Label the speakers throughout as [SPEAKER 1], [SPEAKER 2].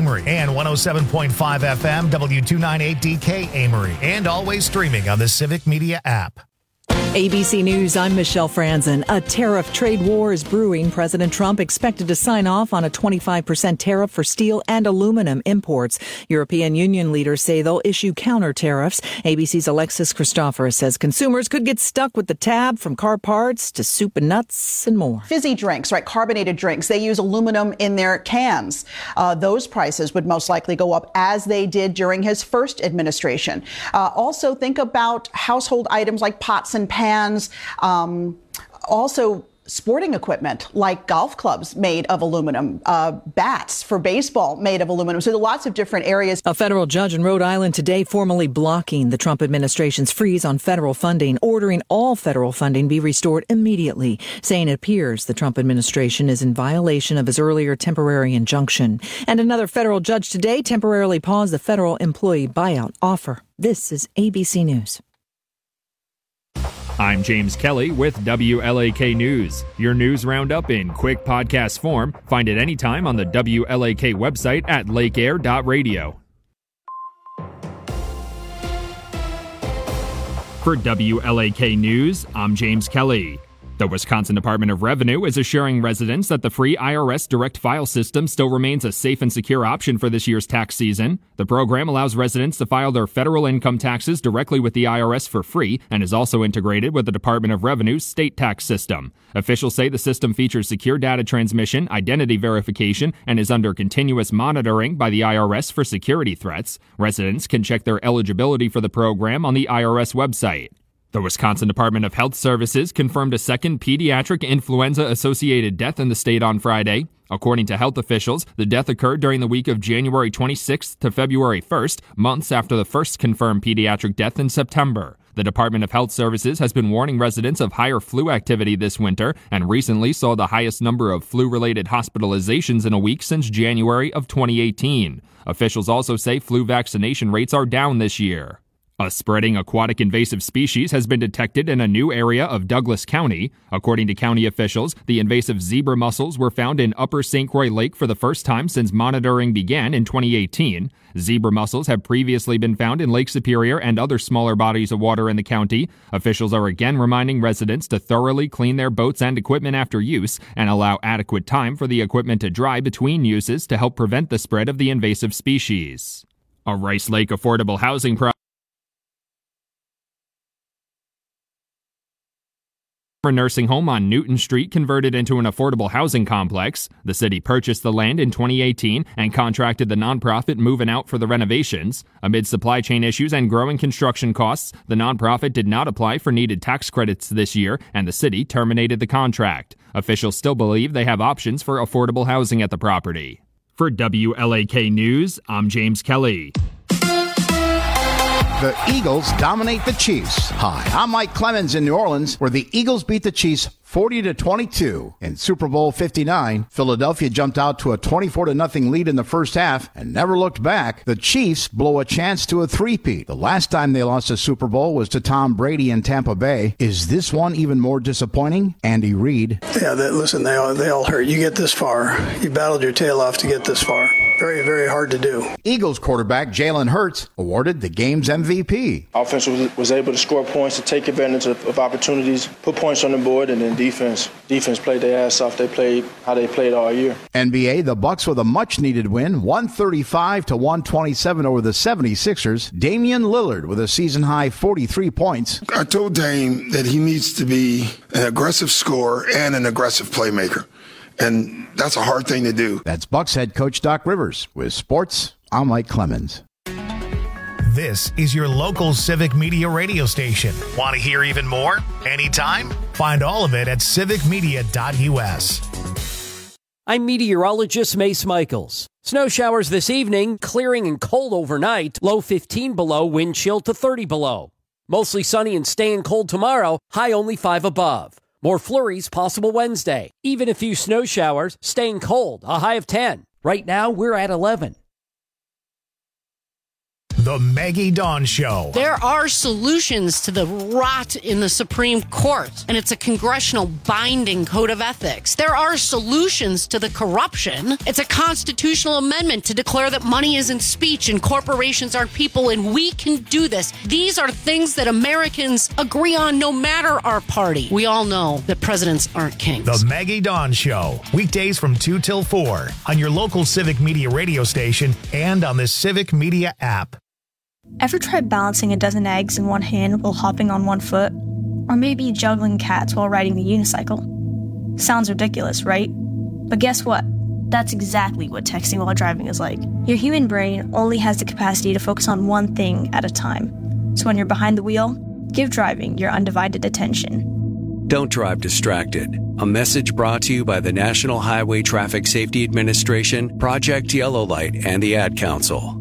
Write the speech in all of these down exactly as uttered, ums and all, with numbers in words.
[SPEAKER 1] Amory, and one oh seven point five F M W two ninety-eight D K Amory, and always streaming on the Civic Media app.
[SPEAKER 2] A B C News, I'm Michelle Franzen. A tariff trade war is brewing. President Trump expected to sign off on a twenty-five percent tariff for steel and aluminum imports. European Union leaders say they'll issue counter tariffs. A B C's Alexis Christoforous says consumers could get stuck with the tab, from car parts to soup and nuts and more.
[SPEAKER 3] Fizzy drinks, right? Carbonated drinks. They use aluminum in their cans. Uh, those prices would most likely go up, as they did during his first administration. Uh, also, think about household items like pots and pans. Um, also, sporting equipment like golf clubs made of aluminum, uh, bats for baseball made of aluminum. So there are lots of different areas.
[SPEAKER 2] A federal judge in Rhode Island today formally blocking the Trump administration's freeze on federal funding, ordering all federal funding be restored immediately, saying it appears the Trump administration is in violation of his earlier temporary injunction. And another federal judge today temporarily paused the federal employee buyout offer. This is A B C News.
[SPEAKER 4] I'm James Kelly with W L A K News. Your news roundup in quick podcast form. Find it anytime on the W L A K website at lake air dot radio. For W L A K News, I'm James Kelly. The Wisconsin Department of Revenue is assuring residents that the free I R S direct file system still remains a safe and secure option for this year's tax season. The program allows residents to file their federal income taxes directly with the I R S for free and is also integrated with the Department of Revenue's state tax system. Officials say the system features secure data transmission, identity verification, and is under continuous monitoring by the I R S for security threats. Residents can check their eligibility for the program on the I R S website. The Wisconsin Department of Health Services confirmed a second pediatric influenza-associated death in the state on Friday. According to health officials, the death occurred during the week of January twenty-sixth to February first, months after the first confirmed pediatric death in September. The Department of Health Services has been warning residents of higher flu activity this winter and recently saw the highest number of flu-related hospitalizations in a week since January of twenty eighteen. Officials also say flu vaccination rates are down this year. A spreading aquatic invasive species has been detected in a new area of Douglas County. According to county officials, the invasive zebra mussels were found in Upper Saint Croix Lake for the first time since monitoring began in twenty eighteen. Zebra mussels have previously been found in Lake Superior and other smaller bodies of water in the county. Officials are again reminding residents to thoroughly clean their boats and equipment after use and allow adequate time for the equipment to dry between uses to help prevent the spread of the invasive species. A Rice Lake affordable housing project A nursing home on Newton Street converted into an affordable housing complex. The city purchased the land in twenty eighteen and contracted the nonprofit Moving Out for the renovations. Amid supply chain issues and growing construction costs, the nonprofit did not apply for needed tax credits this year, and the city terminated the contract. Officials still believe they have options for affordable housing at the property. For W L A K News, I'm James Kelly.
[SPEAKER 5] The Eagles dominate the Chiefs. Hi, I'm Mike Clemens in New Orleans, where the Eagles beat the Chiefs forty to twenty-two. In Super Bowl fifty-nine, Philadelphia jumped out to a twenty-four to nothing lead in the first half and never looked back. The Chiefs blow a chance to a three-peat. The last time they lost a Super Bowl was to Tom Brady in Tampa Bay. Is this one even more disappointing? Andy Reid.
[SPEAKER 6] Yeah, they, listen, they all, they all hurt. You get this far. You battled your tail off to get this far. Very, very hard to do.
[SPEAKER 5] Eagles quarterback Jalen Hurts awarded the game's M V P.
[SPEAKER 7] Offense was, was able to score points, to take advantage of, of opportunities, put points on the board, and then defense. Defense played their ass off. They played how they played all year.
[SPEAKER 5] N B A, the Bucks with a much-needed win, one thirty-five to one twenty-seven over the seventy-sixers. Damian Lillard with a season-high forty-three points.
[SPEAKER 8] I told Dame that he needs to be an aggressive scorer and an aggressive playmaker. And that's a hard thing to do.
[SPEAKER 5] That's Bucks head coach Doc Rivers. With sports, I'm Mike Clemens.
[SPEAKER 1] This is your local Civic Media radio station. Want to hear even more? Anytime? Find all of it at civic media dot u s.
[SPEAKER 9] I'm meteorologist Mace Michaels. Snow showers this evening, clearing and cold overnight, low fifteen below, wind chill to thirty below. Mostly sunny and staying cold tomorrow, high only five above. More flurries possible Wednesday. Even a few snow showers, staying cold, a high of ten. Right now, we're at eleven.
[SPEAKER 1] The Maggie Dawn Show.
[SPEAKER 10] There are solutions to the rot in the Supreme Court, and it's a congressional binding code of ethics. There are solutions to the corruption. It's a constitutional amendment to declare that money isn't speech and corporations aren't people, and we can do this. These are things that Americans agree on no matter our party. We all know that presidents aren't kings.
[SPEAKER 1] The Maggie Dawn Show. Weekdays from two till four on your local Civic Media radio station and on the Civic Media app.
[SPEAKER 11] Ever tried balancing a dozen eggs in one hand while hopping on one foot? Or maybe juggling cats while riding the unicycle? Sounds ridiculous, right? But guess what? That's exactly what texting while driving is like. Your human brain only has the capacity to focus on one thing at a time. So when you're behind the wheel, give driving your undivided attention.
[SPEAKER 12] Don't drive distracted. A message brought to you by the National Highway Traffic Safety Administration, Project Yellow Light, and the Ad Council.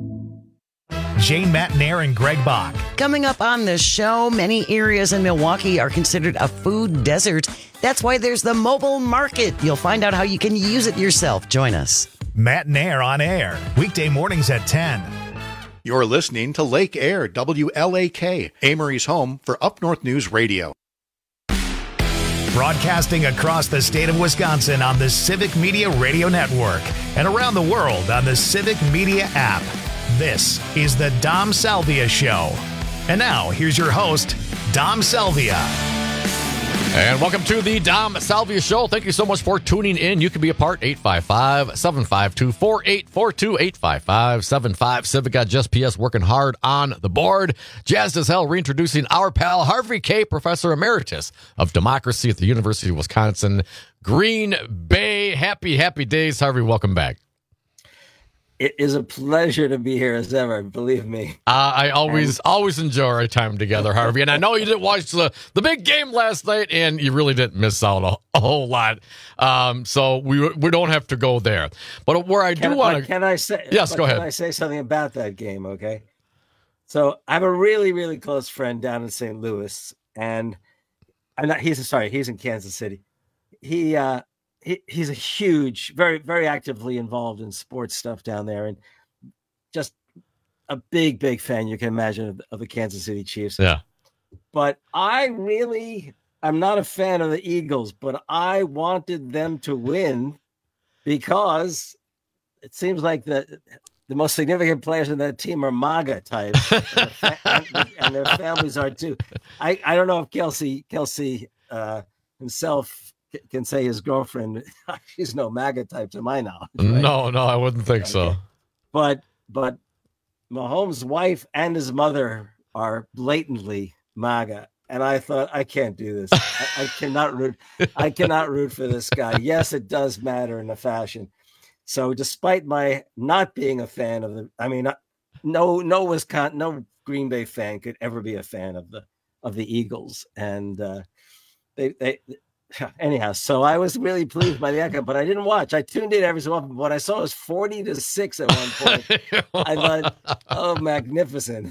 [SPEAKER 1] Jane Matnair and Greg Bach.
[SPEAKER 13] Coming up on this show, many areas in Milwaukee are considered a food desert. That's why there's the mobile market. You'll find out how you can use it yourself. Join us.
[SPEAKER 1] Matnair on air, weekday mornings at ten.
[SPEAKER 14] You're listening to Lake Air, W L A K, Amory's home for Up North News Radio.
[SPEAKER 1] Broadcasting across the state of Wisconsin on the Civic Media Radio Network and around the world on the Civic Media app. This is the Dom Salvia Show. And now, here's your host, Dom Salvia.
[SPEAKER 15] And welcome to the Dom Salvia Show. Thank you so much for tuning in. You can be a part, eight five five, seven five two, four eight four two, eight five five, seven five. Civic got Just P S working hard on the board. Jazzed as hell, reintroducing our pal, Harvey Kaye, Professor Emeritus of Democracy at the University of Wisconsin, Green Bay. Happy, happy days, Harvey. Welcome back.
[SPEAKER 16] It is a pleasure to be here as ever, believe me.
[SPEAKER 15] Uh, I always and, always enjoy our time together, Harvey. And I know you didn't watch the, the big game last night, and you really didn't miss out a, a whole lot. Um, so we we don't have to go there. But where I
[SPEAKER 16] can,
[SPEAKER 15] do want to...
[SPEAKER 16] Can I say...
[SPEAKER 15] Yes, go ahead.
[SPEAKER 16] Can I say something about that game, okay? So I have a really, really close friend down in Saint Louis, and I'm not... He's sorry, he's in Kansas City. He... uh He, he's a huge, very, very actively involved in sports stuff down there, and just a big, big fan, you can imagine, of, of the Kansas City Chiefs.
[SPEAKER 15] Yeah.
[SPEAKER 16] But I really, I'm not a fan of the Eagles, but I wanted them to win because it seems like the the most significant players in that team are MAGA types, and, and, and their families are too. I, I don't know if Kelsey, Kelsey uh, himself can say his girlfriend, she's no MAGA type to my knowledge. Right?
[SPEAKER 15] No, no, I wouldn't think
[SPEAKER 16] okay.
[SPEAKER 15] so.
[SPEAKER 16] But but Mahomes' wife and his mother are blatantly MAGA, and I thought, I can't do this. I, I cannot root. I cannot root for this guy. Yes, it does matter in a fashion. So, despite my not being a fan of the, I mean, no, no Wisconsin, no Green Bay fan could ever be a fan of the of the Eagles, and uh, they they. Anyhow, so I was really pleased by the outcome, but I didn't watch. I tuned in every so often. What I saw was forty to six at one point. I thought, oh, magnificent.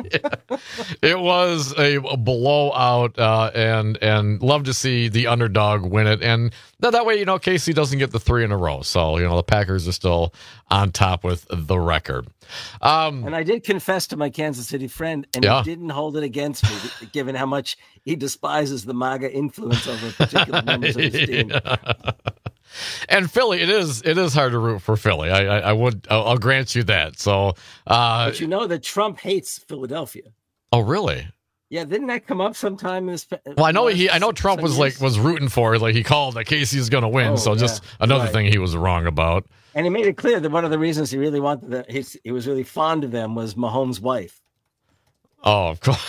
[SPEAKER 15] It was a blowout, uh, and and love to see the underdog win it. And that, that way, you know, K C doesn't get the three in a row. So, you know, the Packers are still on top with the record. Um,
[SPEAKER 16] and I did confess to my Kansas City friend, and
[SPEAKER 15] yeah.
[SPEAKER 16] he didn't hold it against me, given how much he despises the MAGA influence over particular members of his team.
[SPEAKER 15] Yeah. And Philly, it is it is hard to root for Philly. I, I, I would I'll, I'll grant you that. So, uh,
[SPEAKER 16] but you know that Trump hates Philadelphia.
[SPEAKER 15] Oh, really?
[SPEAKER 16] Yeah, didn't that come up sometime in this?
[SPEAKER 15] Well, I know he. I know Trump was years? like was rooting for it. Like he called that Casey's going to win.
[SPEAKER 16] Oh,
[SPEAKER 15] so
[SPEAKER 16] yeah.
[SPEAKER 15] just another
[SPEAKER 16] right.
[SPEAKER 15] thing he was wrong about.
[SPEAKER 16] And he made it clear that one of the reasons he really wanted that he, he was really fond of them was Mahomes' wife.
[SPEAKER 15] Oh, of course.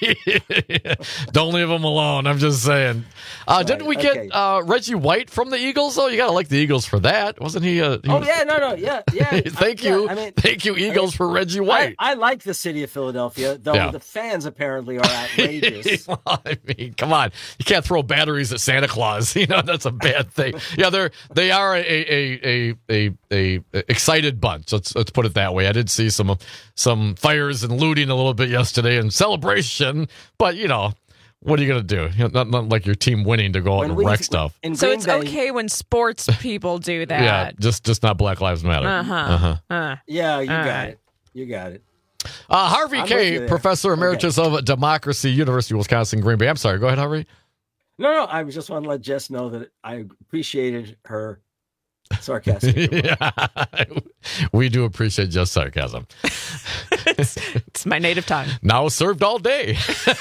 [SPEAKER 15] Don't leave him alone. I'm just saying. Uh, right, didn't we get okay. uh, Reggie White from the Eagles, though? You got to like the Eagles for that. Wasn't he? A, he
[SPEAKER 16] oh,
[SPEAKER 15] was...
[SPEAKER 16] yeah. No, no. Yeah. Yeah.
[SPEAKER 15] Thank
[SPEAKER 16] I,
[SPEAKER 15] you.
[SPEAKER 16] Yeah, I mean,
[SPEAKER 15] Thank you, Eagles, I mean, for Reggie White.
[SPEAKER 16] I, I like the city of Philadelphia, though yeah. the fans apparently are outrageous.
[SPEAKER 15] Well, I mean, come on. You can't throw batteries at Santa Claus. You know, that's a bad thing. Yeah, they're, they are a, a, a, a, a excited bunch. Let's, let's put it that way. I did see some, some fires and looting a little bit yesterday and celebration. But, you know, what are you going to do? You know, not, not like your team winning to go out when and we, wreck stuff.
[SPEAKER 17] So it's Bay, okay when sports people do that.
[SPEAKER 15] Yeah, just just not Black Lives Matter.
[SPEAKER 17] Uh-huh.
[SPEAKER 15] uh-huh.
[SPEAKER 17] Uh,
[SPEAKER 16] yeah, you got
[SPEAKER 17] right.
[SPEAKER 16] it. You got it.
[SPEAKER 15] Uh, Harvey
[SPEAKER 16] I'm
[SPEAKER 15] Kaye, Professor Emeritus okay. of Democracy, University of Wisconsin, Green Bay. I'm sorry. Go ahead, Harvey.
[SPEAKER 16] No, no. I just want to let Jess know that I appreciated her sarcasm.
[SPEAKER 15] Yeah, we do appreciate Jess' sarcasm.
[SPEAKER 17] it's, it's my native tongue.
[SPEAKER 15] Now served all day.
[SPEAKER 17] For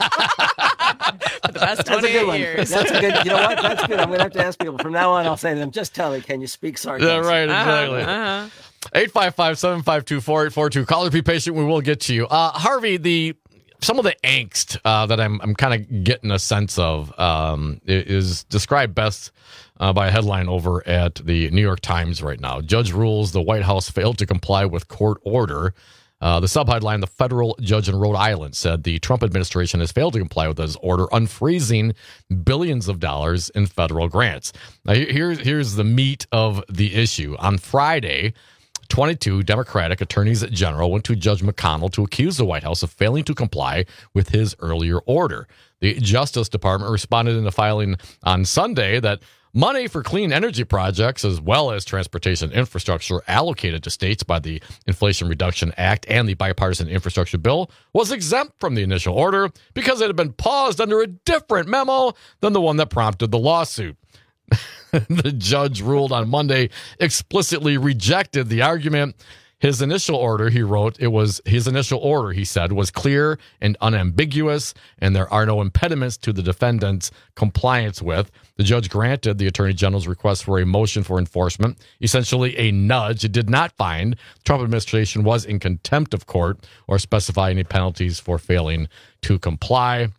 [SPEAKER 17] the past twenty-eight
[SPEAKER 16] That's a good one.
[SPEAKER 17] years.
[SPEAKER 16] That's a good. You know what? That's good. I'm going to have to ask people from now on. I'll say to them, just tell me, can you speak sarcasm?
[SPEAKER 15] Yeah, right. Exactly.
[SPEAKER 17] Uh-huh, uh-huh.
[SPEAKER 15] eight five five, seven five two, four eight four two. Caller, be patient. We will get to you. Uh, Harvey, the some of the angst uh, that I'm I'm kind of getting a sense of um, is described best uh, by a headline over at the New York Times right now. Judge rules the White House failed to comply with court order. Uh, the subheadline, the federal judge in Rhode Island said the Trump administration has failed to comply with his order unfreezing billions of dollars in federal grants. Now, here's, here's the meat of the issue. On Friday, twenty-two Democratic attorneys general went to Judge McConnell to accuse the White House of failing to comply with his earlier order. The Justice Department responded in a filing on Sunday that money for clean energy projects, as well as transportation infrastructure allocated to states by the Inflation Reduction Act and the Bipartisan Infrastructure Bill, was exempt from the initial order because it had been paused under a different memo than the one that prompted the lawsuit. The judge ruled on Monday explicitly rejected the argument. His initial order, he wrote, it was his initial order, he said, was clear and unambiguous, and there are no impediments to the defendant's compliance with. The judge granted the Attorney General's request for a motion for enforcement, essentially a nudge. It did not find the Trump administration was in contempt of court or specify any penalties for failing to comply.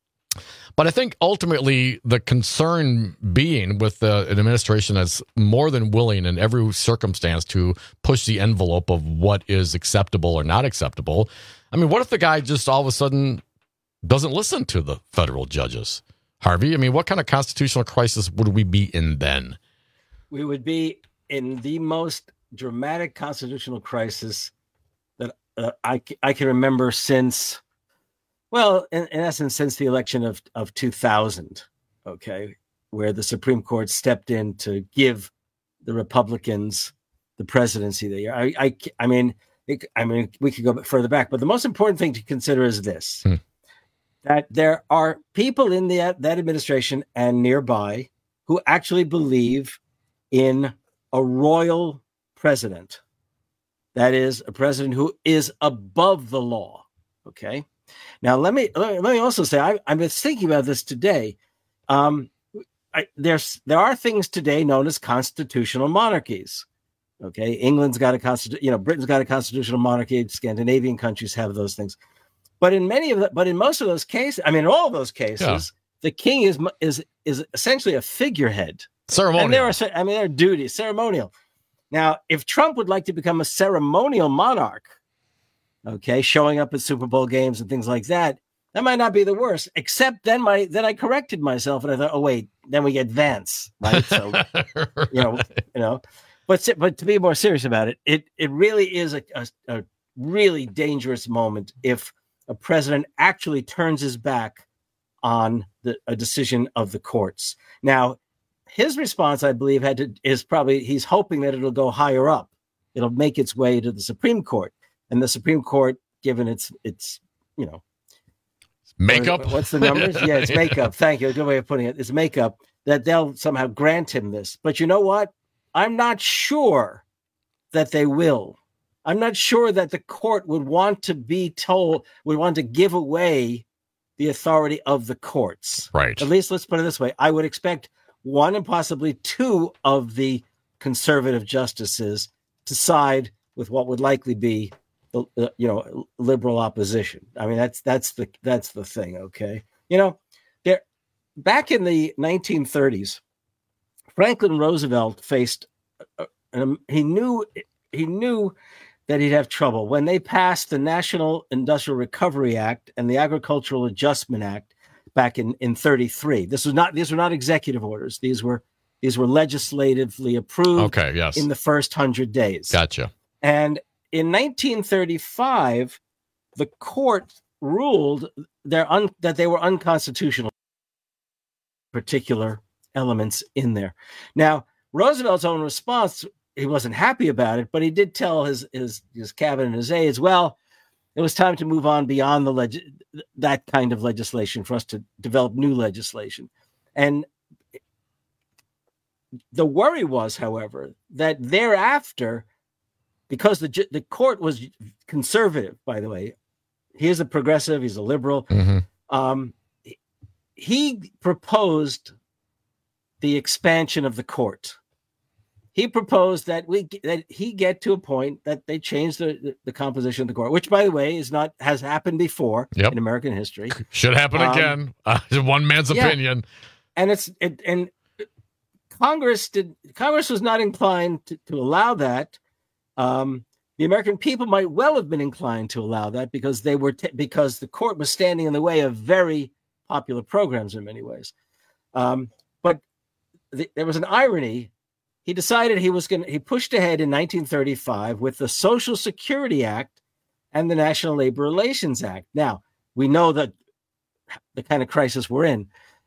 [SPEAKER 15] But I think ultimately the concern being with the, an administration that's more than willing in every circumstance to push the envelope of what is acceptable or not acceptable. I mean, what if the guy just all of a sudden doesn't listen to the federal judges? Harvey, I mean, what kind of constitutional crisis would we be in then?
[SPEAKER 16] We would be in the most dramatic constitutional crisis that uh, I, I can remember since... Well, in, in essence, since the election of, of two thousand, okay, where the Supreme Court stepped in to give the Republicans the presidency that year. I, I, I mean, it, I mean, we could go further back, but the most important thing to consider is this: hmm. that there are people in the, that administration and nearby who actually believe in a royal president. That is, a president who is above the law. Okay. Now, let me let me also say I, I've been thinking about this today. Um, I, there's there are things today known as constitutional monarchies. Okay, England's got a constitu- you know, Britain's got a constitutional monarchy. Scandinavian countries have those things, but in many of the, but in most of those cases, I mean, in all those cases, yeah. the king is is is essentially a figurehead,
[SPEAKER 15] ceremonial.
[SPEAKER 16] And there are, I mean, there are duties, ceremonial. Now, if Trump would like to become a ceremonial monarch, okay, showing up at Super Bowl games and things like that, that might not be the worst. Except then my then I corrected myself and I thought, oh wait, then we get Vance, right? So you know, you know, but but to be more serious about it, it it really is a, a, a really dangerous moment if a president actually turns his back on the a decision of the courts. Now, his response, I believe, had to is probably he's hoping that it'll go higher up. It'll make its way to the Supreme Court. And the Supreme Court, given its, its, you know,
[SPEAKER 15] makeup.
[SPEAKER 16] What, what's the numbers? Yeah, it's makeup. Thank you. A good way of putting it. It's makeup that they'll somehow grant him this. But you know what? I'm not sure that they will. I'm not sure that the court would want to be told, would want to give away the authority of the courts.
[SPEAKER 15] Right.
[SPEAKER 16] At least let's put it this way. I would expect one and possibly two of the conservative justices to side with what would likely be The, uh, you know, liberal opposition. I mean, that's that's the that's the thing. Okay, you know, there back in the nineteen thirties, Franklin Roosevelt faced. Uh, um, he knew he knew that he'd have trouble when they passed the National Industrial Recovery Act and the Agricultural Adjustment Act back in in thirty-three. This was not these were not executive orders. These were these were legislatively approved.
[SPEAKER 15] Okay, yes.
[SPEAKER 16] In the first hundred days.
[SPEAKER 15] Gotcha.
[SPEAKER 16] And in nineteen thirty-five, the court ruled un- that they were unconstitutional, particular elements in there. Now, Roosevelt's own response, he wasn't happy about it, but he did tell his his, his cabinet and his aides, well, it was time to move on beyond the leg- that kind of legislation for us to develop new legislation. And the worry was, however, that thereafter, because the the court was conservative, by the way, he is a progressive, he's a liberal. Mm-hmm. Um, he proposed the expansion of the court. He proposed that we that he get to a point that they change the, the, the composition of the court, which, by the way, is not has happened before yep. in American history.
[SPEAKER 15] Should happen um, again. Uh, one man's yeah. opinion.
[SPEAKER 16] And it's it, and Congress did. Congress was not inclined to, to allow that. Um, the American people might well have been inclined to allow that because they were t- because the court was standing in the way of very popular programs in many ways. Um, but the, there was an irony. He decided he was going. He pushed ahead in nineteen thirty-five with the Social Security Act and the National Labor Relations Act. Now we know that the kind of crisis we're in.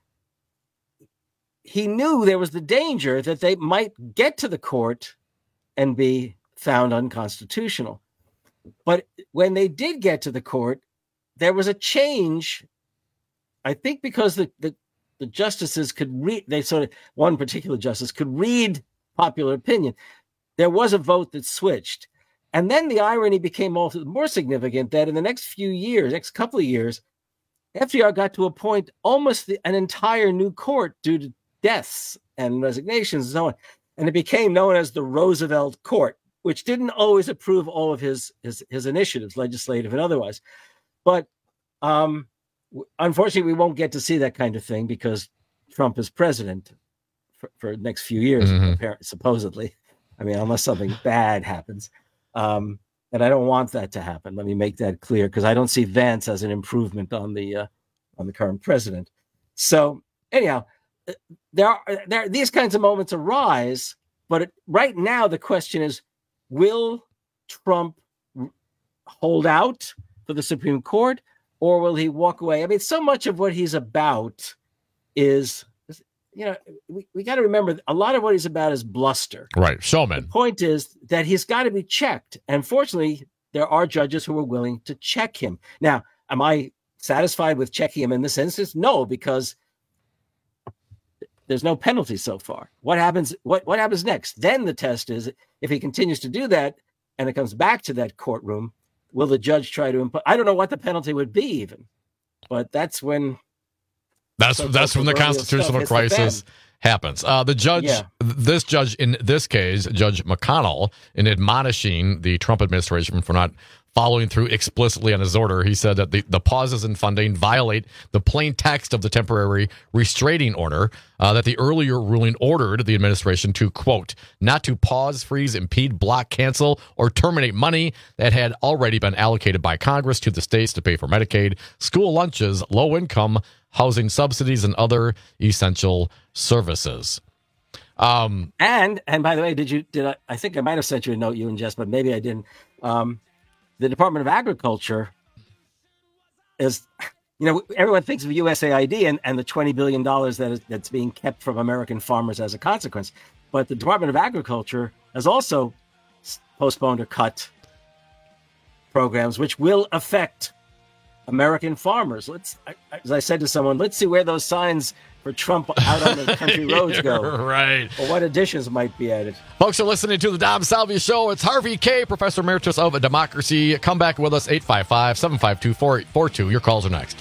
[SPEAKER 16] He knew there was the danger that they might get to the court and be found unconstitutional. But when they did get to the court, there was a change. I think because the the, the justices could read. They sort of one particular justice could read popular opinion. There was a vote that switched. And then the irony became all more significant that in the next few years, next couple of years, F D R got to appoint almost the, an entire new court due to deaths and resignations and so on. And it became known as the Roosevelt Court, which didn't always approve all of his, his, his initiatives, legislative and otherwise. But um, unfortunately, we won't get to see that kind of thing because Trump is president for, for the next few years, mm-hmm. apparently, supposedly. I mean, unless something bad happens. Um, and I don't want that to happen. Let me make that clear, because I don't see Vance as an improvement on the uh, on the current president. So anyhow, there are there these kinds of moments arise, but it, right now the question is: will Trump hold out for the Supreme Court, or will he walk away? I mean, so much of what he's about is, you know, we, we got to remember a lot of what he's about is bluster.
[SPEAKER 15] Right. Showman.
[SPEAKER 16] The point is that he's got to be checked. And fortunately, there are judges who are willing to check him. Now, am I satisfied with checking him in this instance? No, because there's no penalty so far. What happens? What, what happens next? Then the test is if he continues to do that and it comes back to that courtroom, will the judge try to impose? I don't know what the penalty would be even, but that's when.
[SPEAKER 15] That's so that's when the constitutional crisis happens. Uh, the judge, yeah. this judge in this case, Judge McConnell, in admonishing the Trump administration for not following through explicitly on his order, he said that the, the pauses in funding violate the plain text of the temporary restraining order, uh, that the earlier ruling ordered the administration to, quote, not to pause, freeze, impede, block, cancel, or terminate money that had already been allocated by Congress to the states to pay for Medicaid, school lunches, low-income housing subsidies, and other essential services. Um,
[SPEAKER 16] and, and by the way, did you, did I, I think I might have sent you a note, you and Jess, but maybe I didn't. Um, the Department of Agriculture is, you know, everyone thinks of U S A I D and, and the twenty billion dollars that is, that's being kept from American farmers as a consequence. But the Department of Agriculture has also postponed or cut programs which will affect American farmers. Let's, as I said to someone, let's see where those signs for Trump out on the country roads go.
[SPEAKER 15] Right.
[SPEAKER 16] Or what additions might be added.
[SPEAKER 15] Folks are listening to the Dom Salvia Show. It's Harvey Kaye, Professor Emeritus of Democracy. Come back with us, eight five five, seven five two, four eight four two. Your calls are next.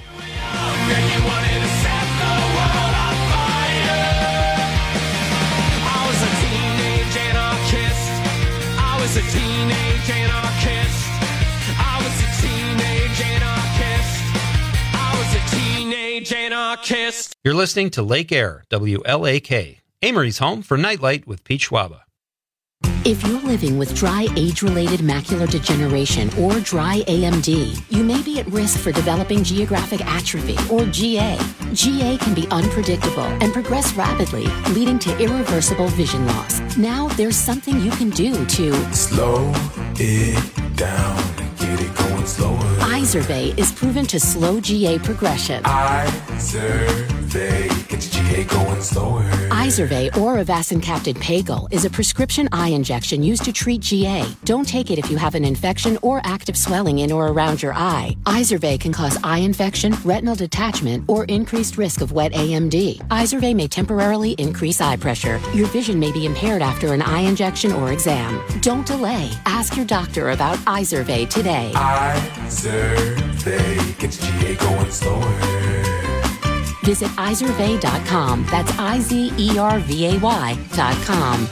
[SPEAKER 18] I was a teenage anarchist. I was a teenage anarchist. I was a teenage anarchist. I was a teenage anarchist.
[SPEAKER 19] You're listening to Lake Air, W L A K, Amory's home for Nightlight with Pete Schwaba.
[SPEAKER 20] If you're living with dry age-related macular degeneration or dry A M D, you may be at risk for developing geographic atrophy or G A. G A can be unpredictable and progress rapidly, leading to irreversible vision loss. Now there's something you can do to
[SPEAKER 21] slow it down and get it going slower.
[SPEAKER 20] Izervay is proven to slow G A progression.
[SPEAKER 21] Izervay. Izervay, get your G A going slower.
[SPEAKER 20] Izervay or Avastin-capted Pagel is a prescription eye injection used to treat G A. Don't take it if you have an infection or active swelling in or around your eye. Izervay can cause eye infection, retinal detachment, or increased risk of wet A M D. Izervay may temporarily increase eye pressure. Your vision may be impaired after an eye injection or exam. Don't delay. Ask your doctor about Izervay today.
[SPEAKER 21] Izervay, get your G A going slower.
[SPEAKER 20] Visit Izervay dot com. That's I Z E R V A Y dot com.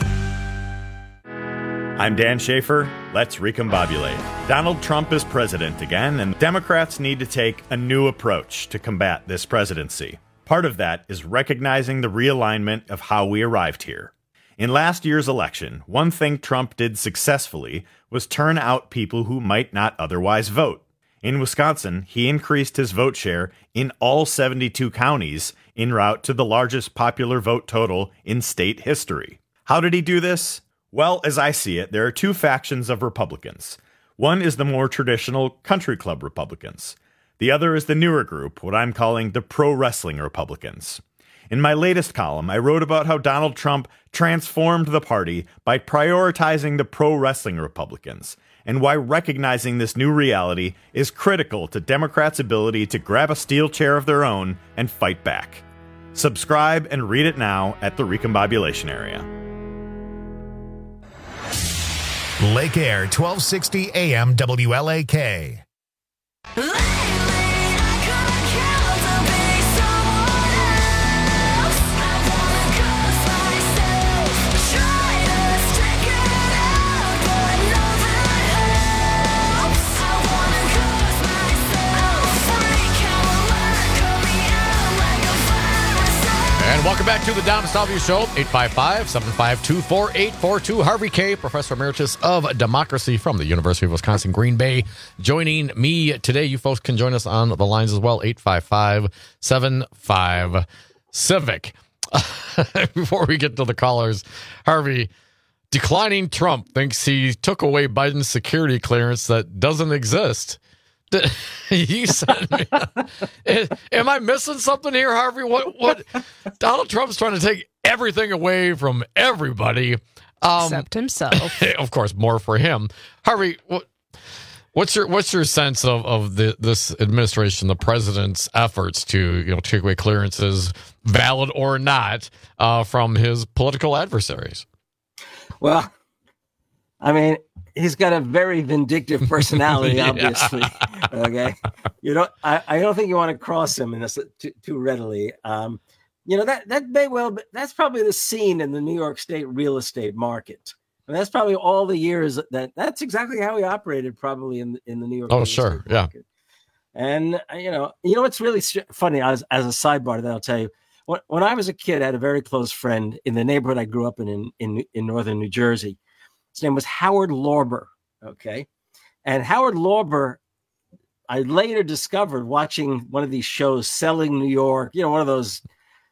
[SPEAKER 3] I'm Dan Schaefer. Let's recombobulate. Donald Trump is president again, and Democrats need to take a new approach to combat this presidency. Part of that is recognizing the realignment of how we arrived here. In last year's election, one thing Trump did successfully was turn out people who might not otherwise vote. In Wisconsin, he increased his vote share in all seventy-two counties en route to the largest popular vote total in state history. How did he do this? Well, as I see it, there are two factions of Republicans. One is the more traditional country club Republicans. The other is the newer group, what I'm calling the pro-wrestling Republicans. In my latest column, I wrote about how Donald Trump transformed the party by prioritizing the pro-wrestling Republicans, and why recognizing this new reality is critical to Democrats' ability to grab a steel chair of their own and fight back. Subscribe and read it now at the Recombobulation area.
[SPEAKER 1] Lake Air, twelve sixty A M W L A K.
[SPEAKER 15] And welcome back to the Dom Salvio Show, eight five five, seven five two, four eight four two. Harvey Kaye, Professor Emeritus of Democracy from the University of Wisconsin, Green Bay, joining me today. You folks can join us on the lines as well, eight five five, seven five, Civic. Before we get to the callers, Harvey, declining Trump thinks he took away Biden's security clearance that doesn't exist. You sent me. Am I missing something here, Harvey? What? What? Donald Trump's trying to take everything away from everybody, um,
[SPEAKER 17] except himself.
[SPEAKER 15] Of course, more for him. Harvey, what, what's your what's your sense of of the, this administration, the president's efforts to you know take away clearances, valid or not, uh, from his political adversaries?
[SPEAKER 16] Well, I mean, he's got a very vindictive personality,
[SPEAKER 15] Yeah.
[SPEAKER 16] obviously. Okay, you know, I, I don't think you want to cross him in this too, too readily. Um, you know that that may well be, that's probably the scene in the New York State real estate market, and that's probably all the years that that's exactly how he operated, probably in in the New York.
[SPEAKER 15] Oh,
[SPEAKER 16] real
[SPEAKER 15] sure,
[SPEAKER 16] estate
[SPEAKER 15] yeah.
[SPEAKER 16] market. And uh, you know, you know what's really st- funny as as a sidebar that I'll tell you. When, when I was a kid, I had a very close friend in the neighborhood I grew up in in in, in northern New Jersey. His name was Howard Lorber, okay? And Howard Lorber, I later discovered watching one of these shows, Selling New York, you know, one of those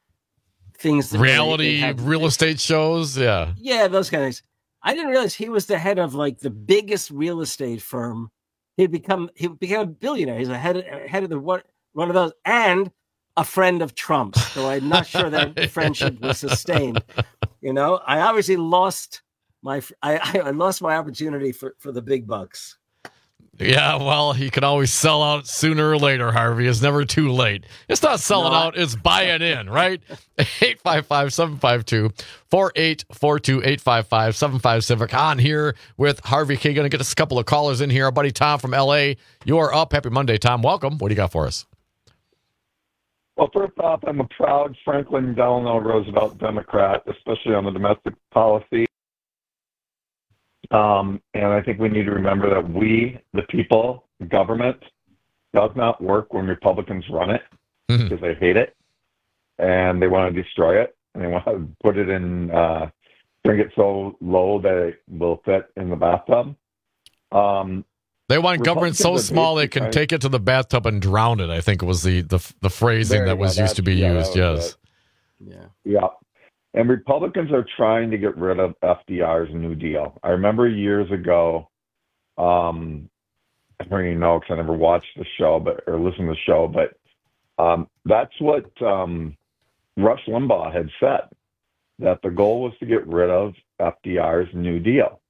[SPEAKER 16] things. That
[SPEAKER 15] Reality
[SPEAKER 16] they, they have,
[SPEAKER 15] real estate shows, yeah.
[SPEAKER 16] Yeah, those kind of things. I didn't realize he was the head of like the biggest real estate firm. He'd become, he became a billionaire. He's a head, head of the one, one of those, and a friend of Trump's. So I'm not sure that friendship was sustained. You know, I obviously lost... My, I, I lost my opportunity for, for the big bucks.
[SPEAKER 15] Yeah, well, you can always sell out sooner or later, Harvey. It's never too late. It's not selling
[SPEAKER 16] No, I-
[SPEAKER 15] out, it's buying in, right? eight five five, seven five two, four eight four two, eight five five, seven five Civic on here with Harvey Kaye. Going to get us a couple of callers in here. Our buddy Tom from L A. You are up. Happy Monday, Tom. Welcome. What do you got for us?
[SPEAKER 22] Well, first off, I'm a proud Franklin Delano Roosevelt Democrat, especially on the domestic policy. Um, and I think we need to remember that we, the people, government, does not work when Republicans run it because mm-hmm. they hate it and they want to destroy it and they want to put it in, uh, bring it so low that it will fit in the bathtub. Um,
[SPEAKER 15] they want government so small they can take it to the bathtub and drown it, I think was the, the, the phrasing that was go. used That's, to be yeah, used. Yes.
[SPEAKER 22] It. Yeah. Yeah. And Republicans are trying to get rid of F D R's New Deal. I remember years ago, um, I don't even know because I never watched the show, but or listened to the show, but um, that's what um, Rush Limbaugh had said that the goal was to get rid of F D R's New Deal.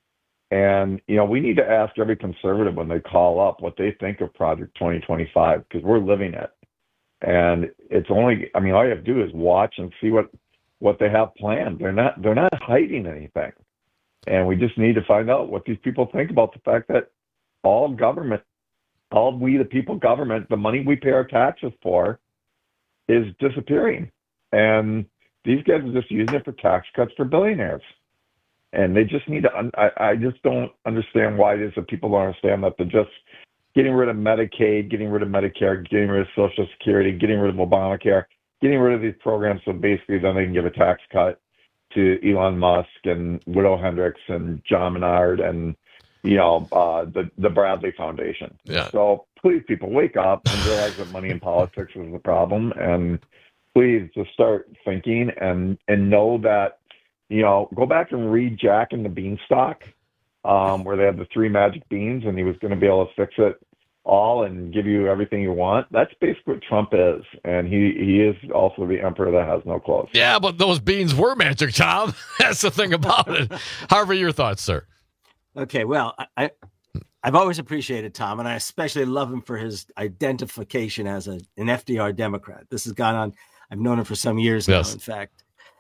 [SPEAKER 22] And, you know, we need to ask every conservative when they call up what they think of Project twenty twenty-five, because we're living it. And it's only, I mean, all you have to do is watch and see what, what they have planned. They're not, they're not hiding anything. And we just need to find out what these people think about the fact that all government, all we the people government, the money we pay our taxes for is disappearing. And these guys are just using it for tax cuts for billionaires. And they just need to, I, I just don't understand why it is that people don't understand that they're just getting rid of Medicaid, getting rid of Medicare, getting rid of Social Security, getting rid of Obamacare, getting rid of these programs so basically then they can give a tax cut to Elon Musk and Widow Hendricks and John Menard and, you know, uh, the, the Bradley Foundation.
[SPEAKER 15] Yeah.
[SPEAKER 22] So please, people, wake up and realize that money in politics is the problem. And please just start thinking and, and know that, you know, go back and read Jack and the Beanstalk, um, where they had the three magic beans and he was going to be able to fix it all and give you everything you want. That's basically what Trump is. And he, he is also the emperor that has no clothes.
[SPEAKER 15] Yeah, but those beans were magic, Tom. That's the thing about it. Harvey, your thoughts, sir?
[SPEAKER 16] Okay, well, I, I, I've always appreciated Tom, and I especially love him for his identification as a, an F D R Democrat. This has gone on. I've known him for some years now,
[SPEAKER 15] yes.
[SPEAKER 16] in fact.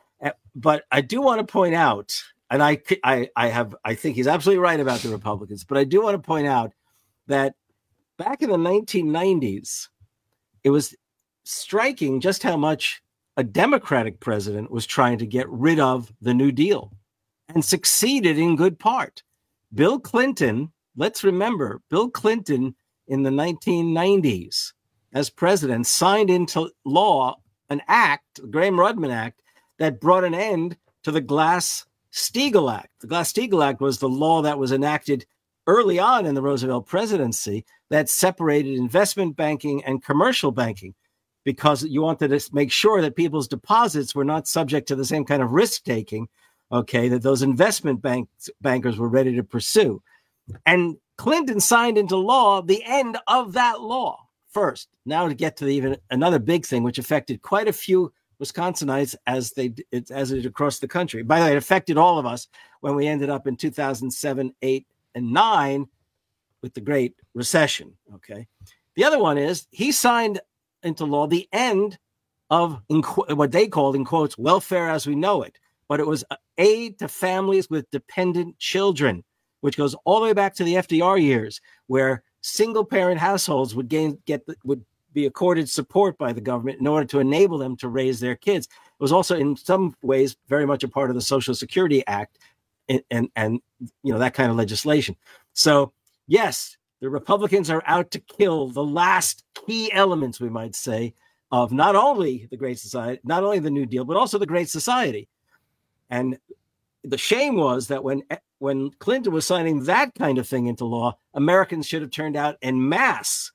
[SPEAKER 16] But I do want to point out, and I, I, I have, I think he's absolutely right about the Republicans, but I do want to point out that back in the nineteen nineties, it was striking just how much a Democratic president was trying to get rid of the New Deal and succeeded in good part. Bill Clinton, let's remember, Bill Clinton in the nineteen nineties as president signed into law an act, the Gramm-Rudman Act, that brought an end to the Glass-Steagall Act. The Glass-Steagall Act was the law that was enacted early on in the Roosevelt presidency that separated investment banking and commercial banking because you wanted to make sure that people's deposits were not subject to the same kind of risk-taking, okay, that those investment banks, bankers were ready to pursue. And Clinton signed into law the end of that law first. Now to get to the, even another big thing, which affected quite a few Wisconsinites as they it, as it did across the country. By the way, it affected all of us when we ended up in two thousand seven, eight, and nine with the Great Recession. Okay. The other one is he signed into law the end of in qu- what they called, in quotes, welfare as we know it. But it was aid to families with dependent children, which goes all the way back to the F D R years, where single-parent households would gain get the, would be accorded support by the government in order to enable them to raise their kids. It was also, in some ways, very much a part of the Social Security Act, and and, and you know that kind of legislation. So yes, the Republicans are out to kill the last key elements, we might say, of not only the Great Society, not only the New Deal, but also the Great Society. And the shame was that when when Clinton was signing that kind of thing into law, Americans should have turned out en masse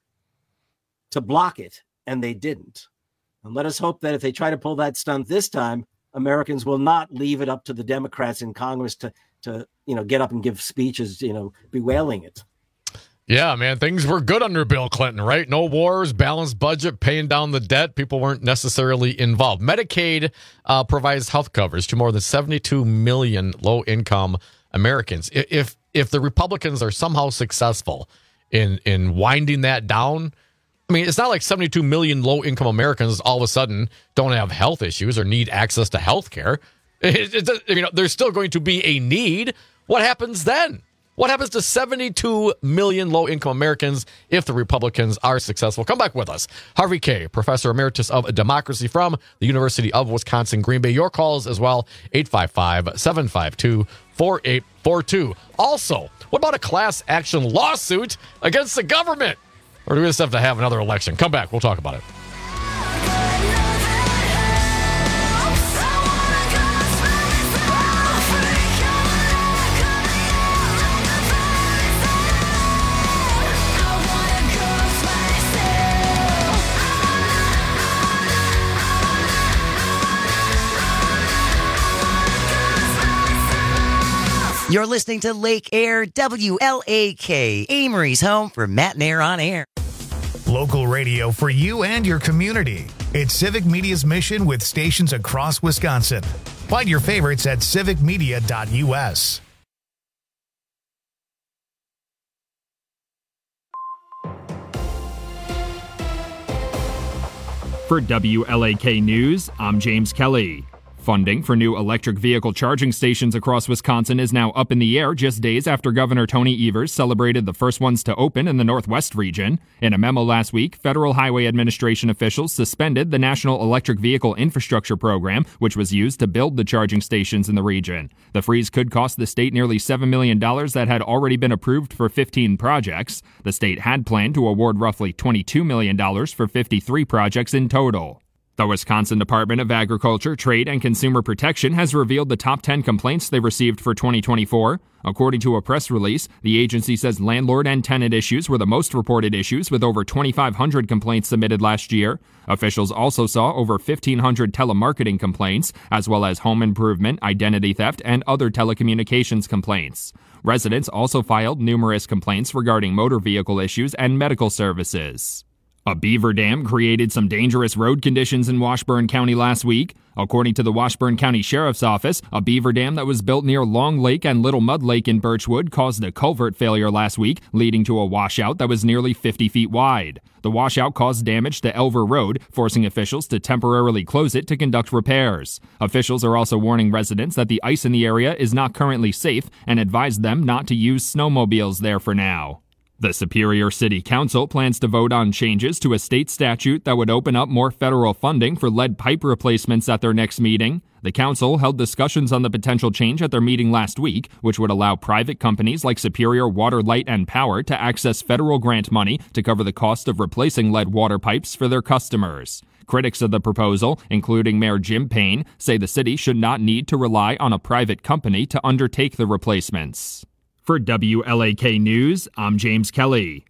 [SPEAKER 16] to block it, and they didn't. And let us hope that if they try to pull that stunt this time, Americans will not leave it up to the Democrats in Congress to, to you know, get up and give speeches, you know, bewailing it.
[SPEAKER 15] Yeah, man, things were good under Bill Clinton, right? No wars, balanced budget, paying down the debt. People weren't necessarily involved. Medicaid uh, provides health coverage to more than seventy-two million low-income Americans. If if the Republicans are somehow successful in in winding that down, I mean, it's not like seventy-two million low-income Americans all of a sudden don't have health issues or need access to health care. It, it, you know, there's still going to be a need. What happens then? What happens to seventy-two million low-income Americans if the Republicans are successful? Come back with us. Harvey Kaye, Professor Emeritus of Democracy from the University of Wisconsin, Green Bay. Your calls as well, eight five five, seven five two, four eight four two. Also, what about a class action lawsuit against the government? Or do we just have to have another election? Come back. We'll talk about it.
[SPEAKER 13] You're listening to Lake Air, W L A K, Amory's home for Matt and Air on Air.
[SPEAKER 1] Local radio for you and your community. It's Civic Media's mission with stations across Wisconsin. Find your favorites at civic media dot u s.
[SPEAKER 2] For W L A K News, I'm James Kelly. Funding for new electric vehicle charging stations across Wisconsin is now up in the air just days after Governor Tony Evers celebrated the first ones to open in the Northwest region. In a memo last week, Federal Highway Administration officials suspended the National Electric Vehicle Infrastructure Program, which was used to build the charging stations in the region. The freeze could cost the state nearly seven million dollars that had already been approved for fifteen projects. The state had planned to award roughly twenty-two million dollars for fifty-three projects in total. The Wisconsin Department of Agriculture, Trade, and Consumer Protection has revealed the top ten complaints they received for twenty twenty-four. According to a press release, the agency says landlord and tenant issues were the most reported issues, with over twenty-five hundred complaints submitted last year. Officials also saw over fifteen hundred telemarketing complaints, as well as home improvement, identity theft, and other telecommunications complaints. Residents also filed numerous complaints regarding motor vehicle issues and medical services. A beaver dam created some dangerous road conditions in Washburn County last week. According to the Washburn County Sheriff's Office, a beaver dam that was built near Long Lake and Little Mud Lake in Birchwood caused a culvert failure last week, leading to a washout that was nearly fifty feet wide. The washout caused damage to Elver Road, forcing officials to temporarily close it to conduct repairs. Officials are also warning residents that the ice in the area is not currently safe and advised them not to use snowmobiles there for now. The Superior City Council plans to vote on changes to a state statute that would open up more federal funding for lead pipe replacements at their next meeting. The council held discussions on the potential change at their meeting last week, which would allow private companies like Superior Water, Light, and Power to access federal grant money to cover the cost of replacing lead water pipes for their customers. Critics of the proposal, including Mayor Jim Payne, say the city should not need to rely on a private company to undertake the replacements. For W L A K News, I'm James Kelly.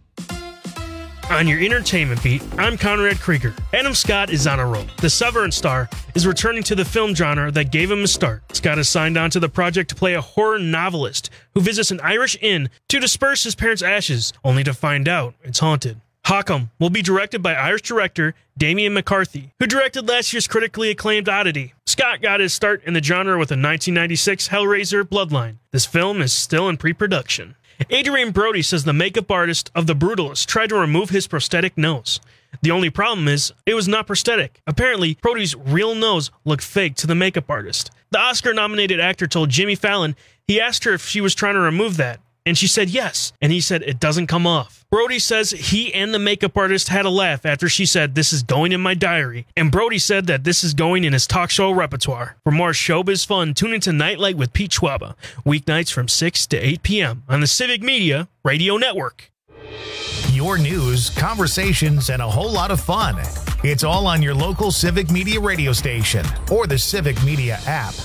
[SPEAKER 4] On your entertainment beat, I'm Conrad Krieger. Adam Scott is on a roll. The Severance star is returning to the film genre that gave him a start. Scott has signed on to the project to play a horror novelist who visits an Irish inn to disperse his parents' ashes, only to find out it's haunted. Hawkham will be directed by Irish director Damien McCarthy, who directed last year's critically acclaimed Oddity. Scott got his start in the genre with a nineteen ninety-six Hellraiser Bloodline. This film is still in pre-production. Adrian Brody says the makeup artist of The Brutalist tried to remove his prosthetic nose. The only problem is, it was not prosthetic. Apparently, Brody's real nose looked fake to the makeup artist. The Oscar-nominated actor told Jimmy Fallon he asked her if she was trying to remove that, and she said yes, and he said it doesn't come off. Brody says he and the makeup artist had a laugh after she said this is going in my diary, and Brody said that this is going in his talk show repertoire. For more showbiz fun, tune into Nightlight with Pete Schwaba, weeknights from six to eight p.m. on the Civic Media Radio Network.
[SPEAKER 1] Your news, conversations, and a whole lot of fun. It's all on your local Civic Media radio station or the Civic Media app.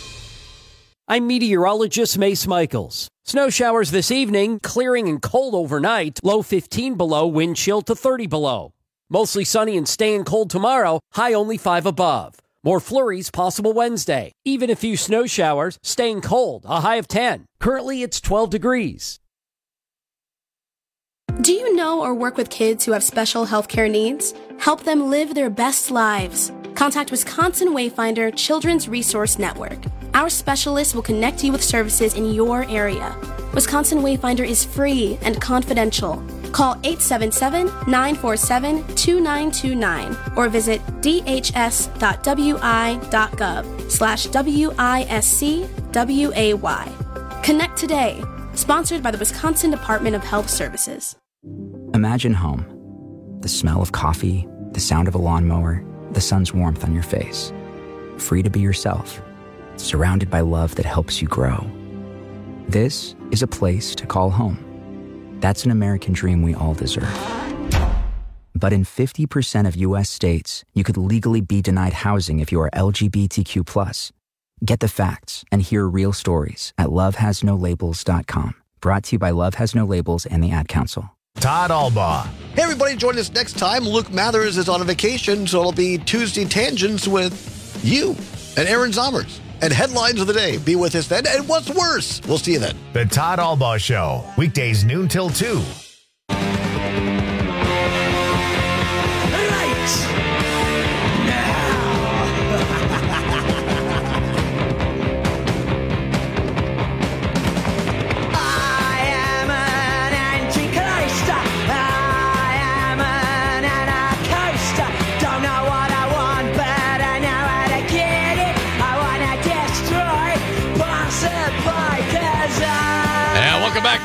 [SPEAKER 9] I'm meteorologist Mace Michaels. Snow showers this evening, clearing and cold overnight, low fifteen below, wind chill to thirty below. Mostly sunny and staying cold tomorrow, high only five above. More flurries possible Wednesday. Even a few snow showers, staying cold, a high of ten. Currently it's twelve degrees.
[SPEAKER 23] Do you know or work with kids who have special healthcare needs? Help them live their best lives. Contact Wisconsin Wayfinder Children's Resource Network. Our specialists will connect you with services in your area. Wisconsin Wayfinder is free and confidential. Call eight seven seven, nine four seven, two nine two nine or visit d h s dot w i dot gov slash W I S C W A Y. Connect today. Sponsored by the Wisconsin Department of Health Services.
[SPEAKER 24] Imagine home. The smell of coffee, the sound of a lawnmower, the sun's warmth on your face. Free to be yourself. Surrounded by love that helps you grow. This is a place to call home. That's an American dream we all deserve. But in fifty percent of U S states, you could legally be denied housing if you are L G B T Q plus. Get the facts and hear real stories at love has no labels dot com. Brought to you by Love Has No Labels and the Ad Council.
[SPEAKER 1] Todd Albaugh.
[SPEAKER 25] Hey, everybody, join us next time. Luke Mathers is on a vacation, so it'll be Tuesday Tangents with you and Aaron Zommers. And Headlines of the Day. Be with us then. And what's worse? We'll see you then.
[SPEAKER 1] The Todd Albaugh Show. Weekdays noon till two.
[SPEAKER 18] Right.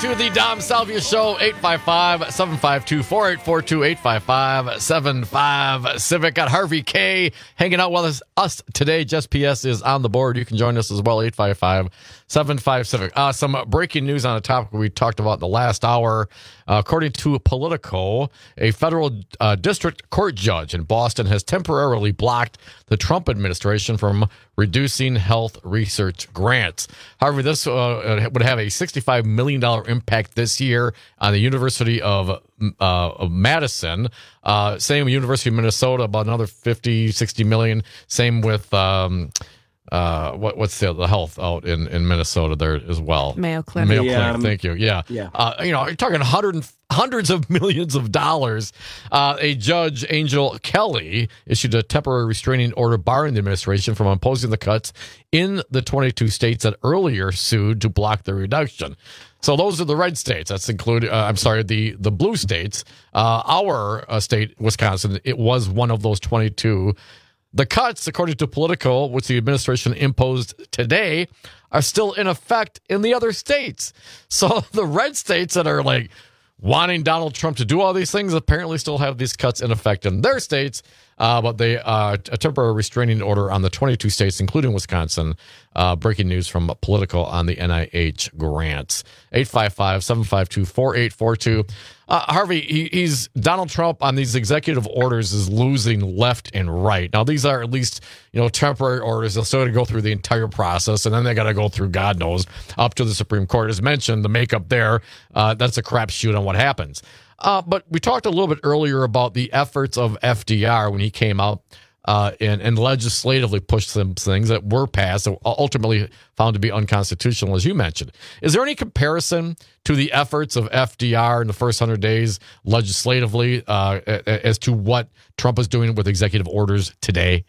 [SPEAKER 15] to the Dom Salvia Show, eight five five, seven five two, four eight four two, eight five five, seven five Civic. Got Harvey K hanging out with us, us today. Just P S is on the board. You can join us as well, eight five five, seven five Civic. Uh, some breaking news on a topic we talked about in the last hour. Uh, according to Politico, a federal uh, district court judge in Boston has temporarily blocked the Trump administration from reducing health research grants. However, this uh, would have a sixty-five million dollars impact this year on the University of, uh, of Madison. Uh, same University of Minnesota, about another fifty, sixty million. Same with um, uh, what, what's the, the health out in, in Minnesota there as well.
[SPEAKER 17] Mayo Clinic.
[SPEAKER 15] Mayo
[SPEAKER 17] Yeah,
[SPEAKER 15] Clinic,
[SPEAKER 17] um,
[SPEAKER 15] thank you. Yeah.
[SPEAKER 17] yeah.
[SPEAKER 15] Uh, you know, you're talking hundred, hundreds of millions of dollars. Uh, a judge, Angel Kelly, issued a temporary restraining order barring the administration from imposing the cuts in the twenty-two states that earlier sued to block the reduction. So those are the red states. That's included. Uh, I'm sorry, the the blue states. Uh, our uh, state, Wisconsin, it was one of those twenty-two. The cuts, according to Politico, which the administration imposed today, are still in effect in the other states. So the red states that are like wanting Donald Trump to do all these things apparently still have these cuts in effect in their states. Uh, but they uh, a temporary restraining order on the twenty-two states, including Wisconsin. Uh, breaking news from Politico on the N I H grants. eight five five, seven five two, four eight four two. Uh, Harvey, he, he's Donald Trump on these executive orders is losing left and right. Now, these are at least, you know, temporary orders. They'll still got to go through the entire process, and then they got to go through, God knows, up to the Supreme Court. As mentioned, the makeup there, uh, that's a crapshoot on what happens. Uh, but we talked a little bit earlier about the efforts of F D R when he came out uh, and, and legislatively pushed some things that were passed that ultimately found to be unconstitutional, as you mentioned. Is there any comparison to the efforts of F D R in the first hundred days legislatively uh, as to what Trump is doing with executive orders today?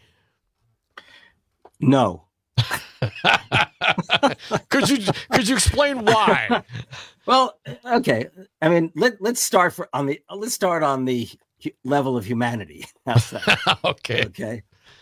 [SPEAKER 16] No.
[SPEAKER 15] could you could you explain why?
[SPEAKER 16] Well, okay. I mean, let let's start for on the let's start on the level of humanity. How's that?
[SPEAKER 15] okay.
[SPEAKER 16] Okay.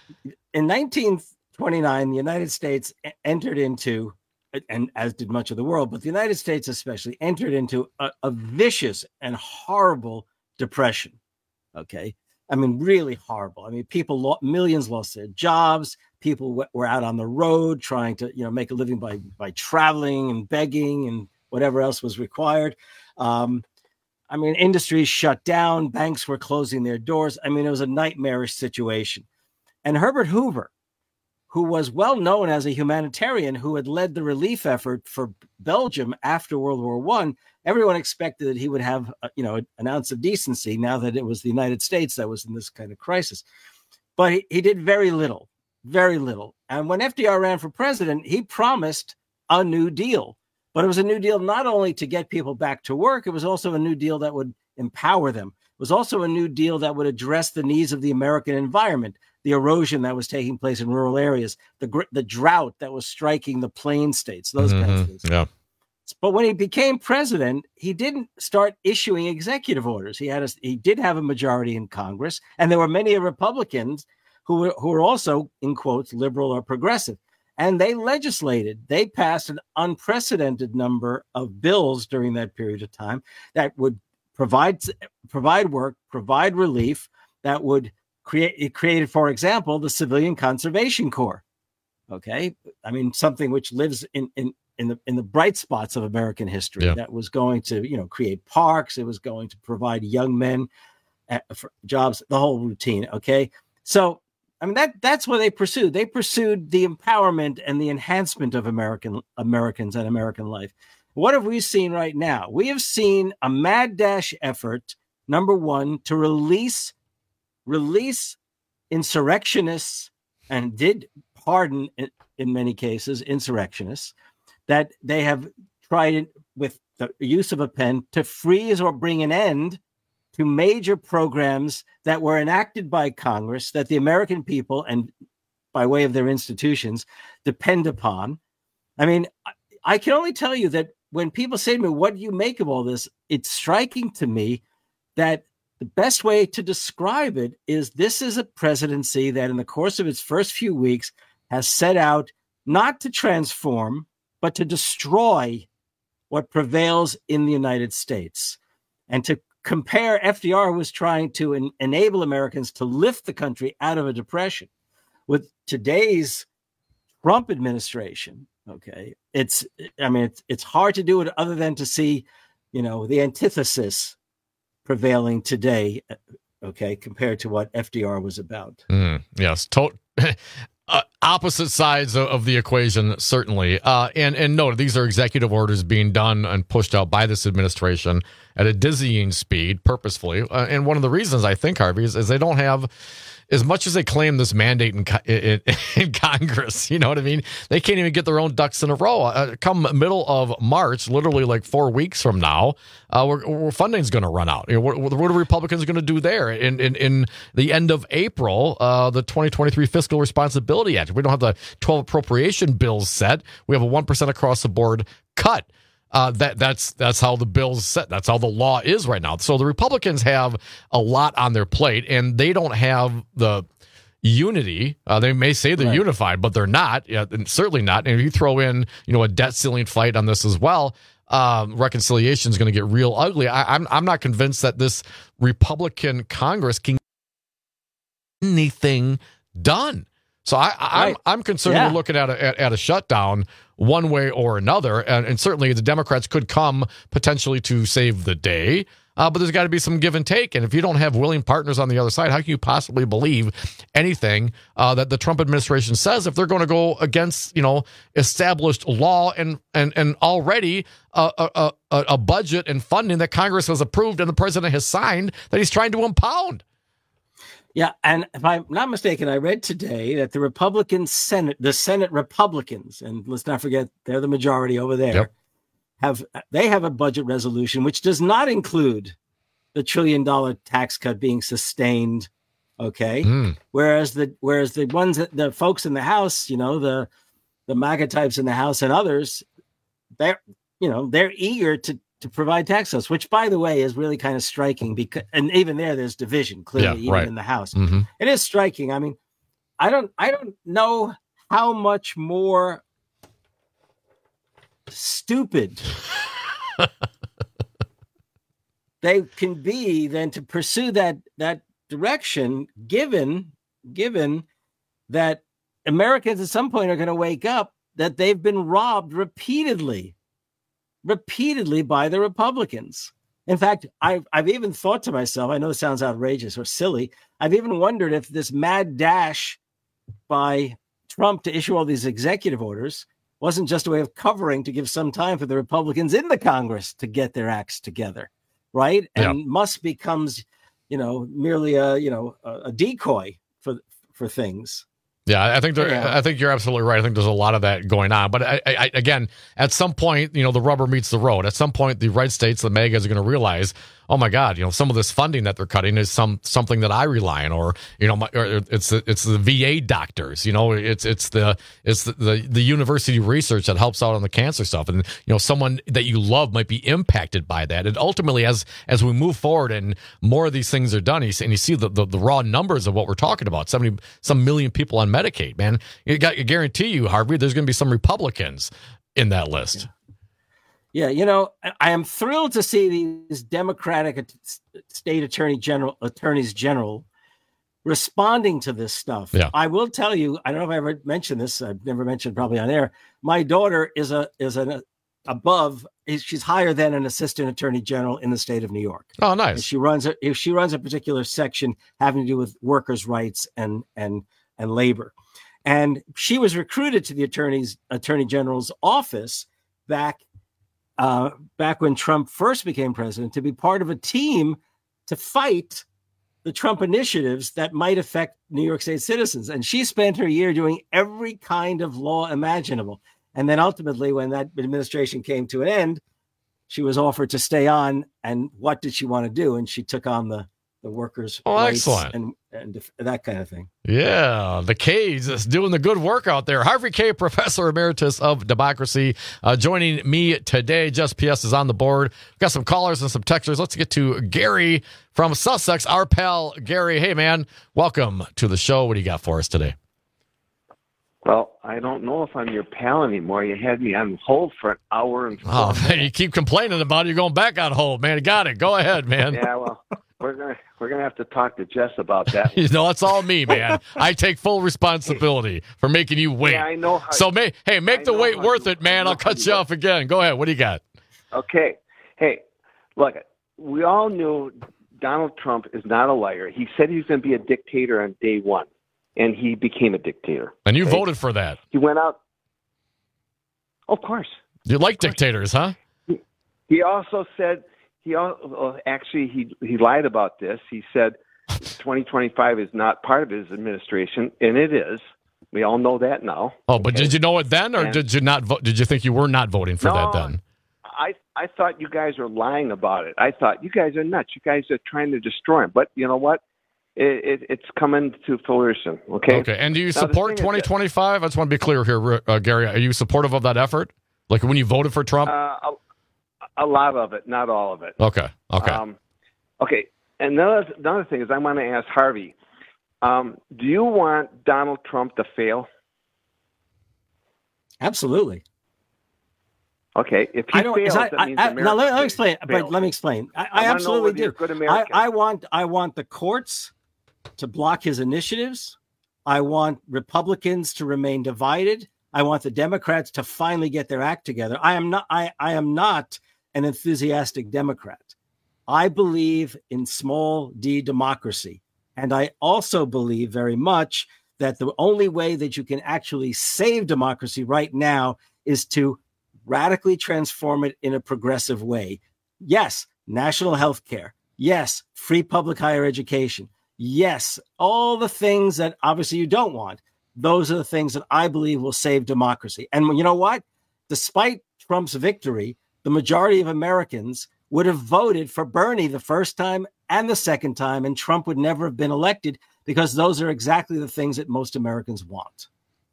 [SPEAKER 16] In nineteen twenty-nine, the United States entered into, and as did much of the world, but the United States especially entered into a, a vicious and horrible depression. Okay. I mean, really horrible. I mean, people, lo- millions lost their jobs. People w- were out on the road trying to, you know, make a living by by traveling and begging and whatever else was required. Um, I mean, industries shut down. Banks were closing their doors. I mean, it was a nightmarish situation. And Herbert Hoover, who was well known as a humanitarian who had led the relief effort for Belgium after World War One, everyone expected that he would have, uh, you know, an ounce of decency now that it was the United States that was in this kind of crisis. But he, he did very little, very little. And when F D R ran for president, he promised a New Deal. But it was a New Deal not only to get people back to work, it was also a New Deal that would empower them. It was also a New Deal that would address the needs of the American environment, the erosion that was taking place in rural areas, the gr- the drought that was striking the plain states, those
[SPEAKER 15] mm-hmm.
[SPEAKER 16] kinds of things.
[SPEAKER 15] Yeah.
[SPEAKER 16] But when he became president, he didn't start issuing executive orders. He had a, he did have a majority in Congress, and there were many Republicans who were, who were also, in quotes, liberal or progressive. And they legislated. They passed an unprecedented number of bills during that period of time that would provide provide work, provide relief, that would create, it created, for example, the Civilian Conservation Corps. Okay. I mean, something which lives in, in, in the in the bright spots of American history,
[SPEAKER 15] yeah.
[SPEAKER 16] that was going to, you know, create parks. It was going to provide young men uh, for jobs, the whole routine. Okay. So, I mean, that that's what they pursued. They pursued the empowerment and the enhancement of American Americans and American life. What have we seen right now? We have seen a mad dash effort, number one, to release release insurrectionists, and did pardon in, in many cases insurrectionists, that they have tried with the use of a pen to freeze or bring an end to major programs that were enacted by Congress that the American people, and by way of their institutions, depend upon. I mean, I can only tell you that when people say to me, what do you make of all this? It's striking to me that the best way to describe it is this is a presidency that in the course of its first few weeks has set out not to transform, but to destroy what prevails in the United States. And to compare, F D R was trying to en- enable Americans to lift the country out of a depression. With today's Trump administration, okay, it's, I mean, it's, it's hard to do it other than to see, you know, the antithesis prevailing today, okay, compared to what F D R was about.
[SPEAKER 15] Mm, yes, to- uh, opposite sides of, of the equation, certainly. Uh, and, and no, these are executive orders being done and pushed out by this administration at a dizzying speed, purposefully. Uh, and one of the reasons, I think, Harvey, is, is they don't have, as much as they claim this mandate in, in, in Congress, you know what I mean? They can't even get their own ducks in a row. Uh, come middle of March, literally like four weeks from now, uh, we're, we're funding's going to run out. You know, what, what are Republicans going to do there? In, in, in the end of April, uh, the twenty twenty-three Fiscal Responsibility Act. We don't have the twelve appropriation bills set. We have a one percent across the board cut. Uh, that that's that's how the bill's set. That's how the law is right now. So the Republicans have a lot on their plate, and they don't have the unity. Uh, they may say they're right. unified, but they're not. Yeah, and certainly not. And if you throw in, you know, a debt ceiling fight on this as well, um, reconciliation is going to get real ugly. I, I'm I'm not convinced that this Republican Congress can get anything done. So I, I'm right. I'm concerned yeah. we're looking at a, at, at a shutdown one way or another, and, and certainly the Democrats could come potentially to save the day, uh, but there's got to be some give and take, and if you don't have willing partners on the other side, how can you possibly believe anything uh, that the Trump administration says if they're going to go against, you know, established law and and and already a, a, a, a budget and funding that Congress has approved and the president has signed that he's trying to impound?
[SPEAKER 16] Yeah, and if I'm not mistaken, I read today that the Republican Senate, the Senate Republicans, and let's not forget they're the majority over there, yep. have they have a budget resolution which does not include the trillion dollar tax cut being sustained. Okay, mm. whereas the whereas the ones that the folks in the House, you know, the the MAGA types in the House and others, they're you know they're eager to. to provide tax cuts, which, by the way, is really kind of striking because, and even there, there's division clearly, yeah, even right. in the House. Mm-hmm. It is striking. I mean, I don't, I don't know how much more stupid they can be than to pursue that that direction, given given that Americans at some point are going to wake up that they've been robbed repeatedly. repeatedly by the Republicans. In fact, I've, I've even thought to myself, I know it sounds outrageous or silly, I've even wondered if this mad dash by Trump to issue all these executive orders wasn't just a way of covering to give some time for the Republicans in the Congress to get their acts together, right? And yeah. Musk becomes, you know, merely a, you know, a, a decoy for for things.
[SPEAKER 15] Yeah, I think there, yeah. I think you're absolutely right. I think there's a lot of that going on. But I, I, again, at some point, you know, the rubber meets the road. At some point, the red states, the megas, are going to realize, oh my God, you know, some of this funding that they're cutting is some something that I rely on, or you know, my, or it's the, it's the V A doctors, you know, it's it's the it's the, the the university research that helps out on the cancer stuff, and you know, someone that you love might be impacted by that. And ultimately, as as we move forward and more of these things are done, and you see the the, the raw numbers of what we're talking about, seventy some million people on Medicaid, man, you got, I guarantee you, Harvey, there's going to be some Republicans in that list.
[SPEAKER 16] Yeah. Yeah, you know, I am thrilled to see these Democratic state attorney general attorneys general responding to this stuff.
[SPEAKER 15] Yeah.
[SPEAKER 16] I will tell you, I don't know if I ever mentioned this. I've never mentioned probably on air. My daughter is a is an above. She's higher than an assistant attorney general in the state of New York.
[SPEAKER 15] Oh, nice.
[SPEAKER 16] And she runs a she runs a particular section having to do with workers' rights and and and labor. And she was recruited to the attorney's attorney general's office back. Uh, back when Trump first became president, to be part of a team to fight the Trump initiatives that might affect New York State citizens. And she spent her year doing every kind of law imaginable. And then ultimately, when that administration came to an end, she was offered to stay on. And what did she want to do? And she took on the, the workers'
[SPEAKER 15] oh,
[SPEAKER 16] rights
[SPEAKER 15] excellent.
[SPEAKER 16] and, and that kind of thing.
[SPEAKER 15] Yeah, the K's is doing the good work out there. Harvey Kaye, Professor Emeritus of Democracy, uh, joining me today. Just P S is on the board. We've got some callers and some texters. Let's get to Gary from Sussex, our pal Gary. Hey, man, welcome to the show. What do you got for us today?
[SPEAKER 5] Well, I don't know if I'm your pal anymore. You had me on hold for an hour and four
[SPEAKER 15] Oh,
[SPEAKER 5] minutes.
[SPEAKER 15] man, you keep complaining about it. You're going back on hold, man. Got it. Go ahead, man.
[SPEAKER 5] Yeah, well, we're gonna we're gonna have to talk to Jess about that.
[SPEAKER 15] You know, it's all me, man. I take full responsibility for making you wait.
[SPEAKER 5] Yeah, I know how
[SPEAKER 15] so,
[SPEAKER 5] you,
[SPEAKER 15] may, hey, make
[SPEAKER 5] I
[SPEAKER 15] the wait worth
[SPEAKER 5] you,
[SPEAKER 15] it, man. I'll cut you
[SPEAKER 5] you
[SPEAKER 15] off again. Go ahead. What do you got?
[SPEAKER 5] Okay. Hey, look, we all knew Donald Trump is not a liar. He said he was going to be a dictator on day one, and he became a dictator.
[SPEAKER 15] And you
[SPEAKER 5] okay?
[SPEAKER 15] voted for that.
[SPEAKER 5] He went out. Of course.
[SPEAKER 15] You like dictators, huh?
[SPEAKER 5] He, he also said he also, actually he he lied about this. He said twenty twenty-five is not part of his administration, and it is. We all know that now.
[SPEAKER 15] Oh, but
[SPEAKER 5] okay?
[SPEAKER 15] did you know it then, or
[SPEAKER 5] and,
[SPEAKER 15] did you not vote? Did you think you were not voting for
[SPEAKER 5] no,
[SPEAKER 15] that then?
[SPEAKER 5] I I thought you guys were lying about it. I thought you guys are nuts. You guys are trying to destroy him. But you know what? It, it, it's coming to fruition. Okay.
[SPEAKER 15] Okay. And do you
[SPEAKER 5] now,
[SPEAKER 15] support twenty twenty-five? I just want to be clear here, uh, Gary. Are you supportive of that effort? Like when you voted for Trump?
[SPEAKER 5] Uh, a, a lot of it, not all of it.
[SPEAKER 15] Okay. Okay.
[SPEAKER 5] Um, okay. And another another thing is, I want to ask Harvey. Um, do you want Donald Trump to fail?
[SPEAKER 16] Absolutely.
[SPEAKER 5] Okay, if he
[SPEAKER 16] I don't,
[SPEAKER 5] fails,
[SPEAKER 16] I,
[SPEAKER 5] that means
[SPEAKER 16] I, I,
[SPEAKER 5] America
[SPEAKER 16] now let, let me explain.
[SPEAKER 5] fails.
[SPEAKER 16] But let me explain. I,
[SPEAKER 5] I
[SPEAKER 16] I
[SPEAKER 5] wanna know
[SPEAKER 16] absolutely
[SPEAKER 5] whether you're
[SPEAKER 16] do.
[SPEAKER 5] a good
[SPEAKER 16] I,
[SPEAKER 5] American.
[SPEAKER 16] I want. I want the courts to block his initiatives. I want Republicans to remain divided. I want the Democrats to finally get their act together. I am not. I, I am not an enthusiastic Democrat. I believe in small d democracy, and I also believe very much that the only way that you can actually save democracy right now is to radically transform it in a progressive way. Yes, national health care. Yes, free public higher education. Yes, all the things that obviously you don't want. Those are the things that I believe will save democracy. And you know what? Despite Trump's victory, the majority of Americans would have voted for Bernie the first time and the second time, and Trump would never have been elected because those are exactly the things that most Americans want.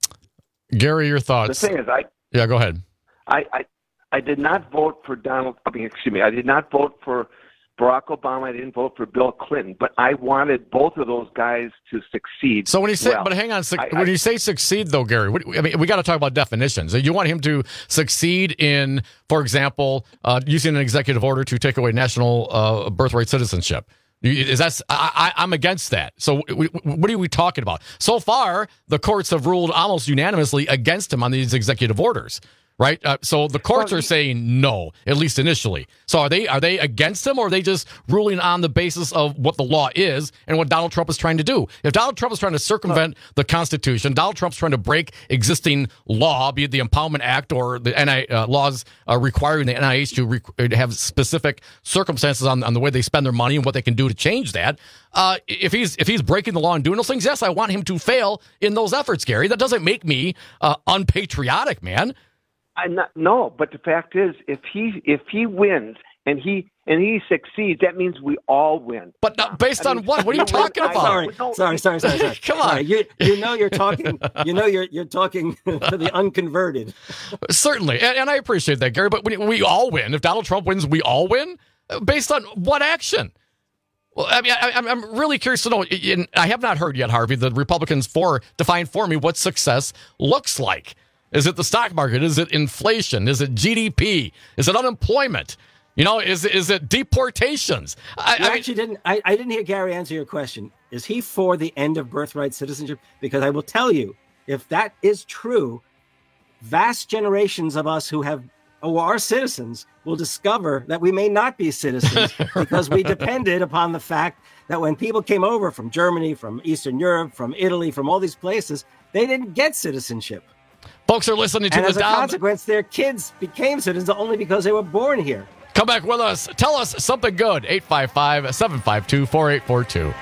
[SPEAKER 15] Gary, your thoughts?
[SPEAKER 5] The thing is, I
[SPEAKER 15] yeah, go ahead.
[SPEAKER 5] I, I I did not vote for Donald. I mean, excuse me. I did not vote for Barack Obama. I didn't vote for Bill Clinton. But I wanted both of those guys to succeed.
[SPEAKER 15] So when you say,
[SPEAKER 5] well.
[SPEAKER 15] but hang on, su-
[SPEAKER 5] I,
[SPEAKER 15] when
[SPEAKER 5] I,
[SPEAKER 15] you say succeed, though, Gary, what, I mean, we got to talk about definitions. You want him to succeed in, for example, uh, using an executive order to take away national uh, birthright citizenship. Is that I, I, I'm against that. So we, what are we talking about? So far, the courts have ruled almost unanimously against him on these executive orders. Right, uh, so the courts
[SPEAKER 5] well,
[SPEAKER 15] are saying no, at least initially. So are they are they against him, or are they just ruling on the basis of what the law is and what Donald Trump is trying to do? If Donald Trump is trying to circumvent uh, the Constitution, Donald Trump's trying to break existing law, be it the Empowerment Act or the N I, uh, laws uh, requiring the N I H to rec- have specific circumstances on, on the way they spend their money and what they can do to change that. Uh, if he's if he's breaking the law and doing those things, yes, I want him to fail in those efforts, Gary. That doesn't make me uh, unpatriotic, man.
[SPEAKER 5] I'm not, no, but the fact is, if he if he wins and he and he succeeds, that means we all win.
[SPEAKER 15] But not based I mean, on what? What are you talking about?
[SPEAKER 16] Sorry, sorry, sorry, sorry, sorry.
[SPEAKER 15] Come on,
[SPEAKER 16] sorry. you you know you're talking. You know you're you're talking to the unconverted.
[SPEAKER 15] Certainly, and, and I appreciate that, Gary. But we, we all win. If Donald Trump wins, we all win. Based on what action? Well, I mean, I, I'm really curious to know. And I have not heard yet, Harvey, the Republicans for define for me what success looks like. Is it the stock market? Is it inflation? Is it G D P? Is it unemployment? You know, is is it deportations? I,
[SPEAKER 16] you
[SPEAKER 15] I
[SPEAKER 16] actually didn't. I, I didn't hear Gary answer your question. Is he for the end of birthright citizenship? Because I will tell you, if that is true, vast generations of us who have who are citizens will discover that we may not be citizens because we depended upon the fact that when people came over from Germany, from Eastern Europe, from Italy, from all these places, they didn't get citizenship.
[SPEAKER 15] Folks are listening to
[SPEAKER 16] and
[SPEAKER 15] the
[SPEAKER 16] as a
[SPEAKER 15] Dom.
[SPEAKER 16] consequence, their kids became citizens only because they were born here.
[SPEAKER 15] Come back with us. Tell us something good. eight five five, seven five two, four eight four two.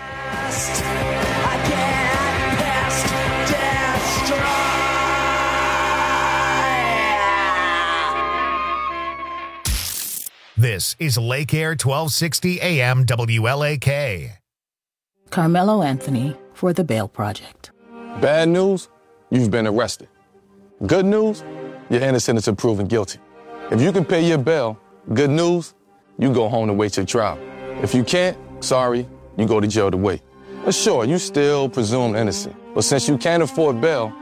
[SPEAKER 1] This is Lake Air twelve sixty A M W L A K.
[SPEAKER 6] Carmelo Anthony for the Bail Project.
[SPEAKER 21] Bad news, you've been arrested. Good news, you're innocent until proven guilty. If you can pay your bail, good news, you go home to wait your trial. If you can't, sorry, you go to jail to wait. But sure, you still presumed innocent. But since you can't afford bail,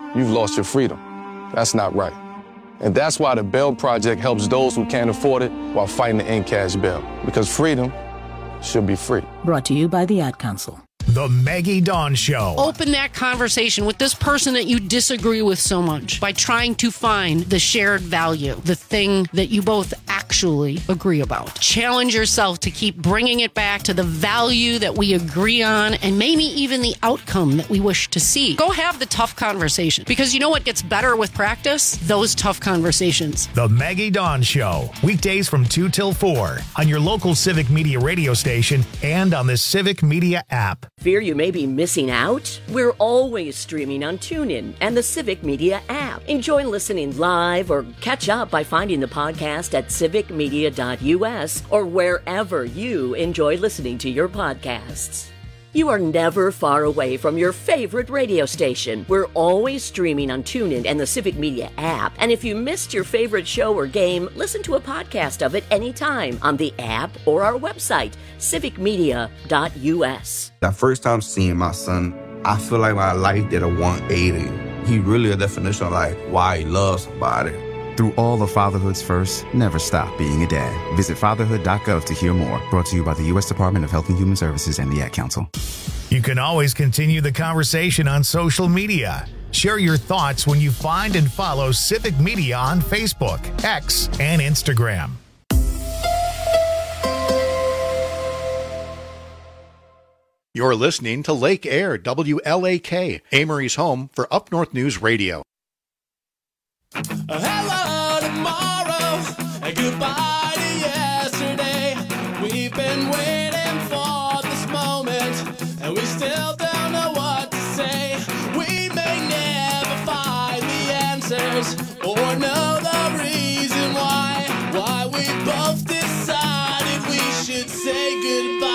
[SPEAKER 21] you've lost your freedom. That's not right. And that's why the Bail Project helps those who can't afford it while fighting to end cash bail. Because freedom should be free.
[SPEAKER 6] Brought to you by the Ad Council.
[SPEAKER 1] The Maggie Dawn Show.
[SPEAKER 7] Open that conversation with this person that you disagree with so much by trying to find the shared value, the thing that you both actually agree about. Challenge yourself to keep bringing it back to the value that we agree on and maybe even the outcome that we wish to see. Go have the tough conversation, because you know what gets better with practice? Those tough conversations.
[SPEAKER 1] The Maggie Dawn Show. Weekdays from two till four on your local Civic Media radio station and on the Civic Media app.
[SPEAKER 8] Fear you may be missing out? We're always streaming on TuneIn and the Civic Media app. Enjoy listening live or catch up by finding the podcast at civic media dot u s or wherever you enjoy listening to your podcasts. You are never far away from your favorite radio station. We're always streaming on TuneIn and the Civic Media app. And if you missed your favorite show or game, listen to a podcast of it anytime on the app or our website, civic media dot u s.
[SPEAKER 10] That first time seeing my son, I feel like my life did a one eighty. He really a definition of like why he loves somebody.
[SPEAKER 11] Through all of fatherhood's first, never stop being a dad. Visit fatherhood dot gov to hear more. Brought to you by the U S Department of Health and Human Services and the Ad Council.
[SPEAKER 1] You can always continue the conversation on social media. Share your thoughts when you find and follow Civic Media on Facebook, X, and Instagram.
[SPEAKER 14] You're listening to Lake Air, W L A K, Amory's home for Up North News Radio.
[SPEAKER 18] Hello tomorrow, and goodbye to yesterday. We've been waiting for this moment, and we still don't know what to say. We may never find the answers or know the reason why. Why we both decided we should say goodbye.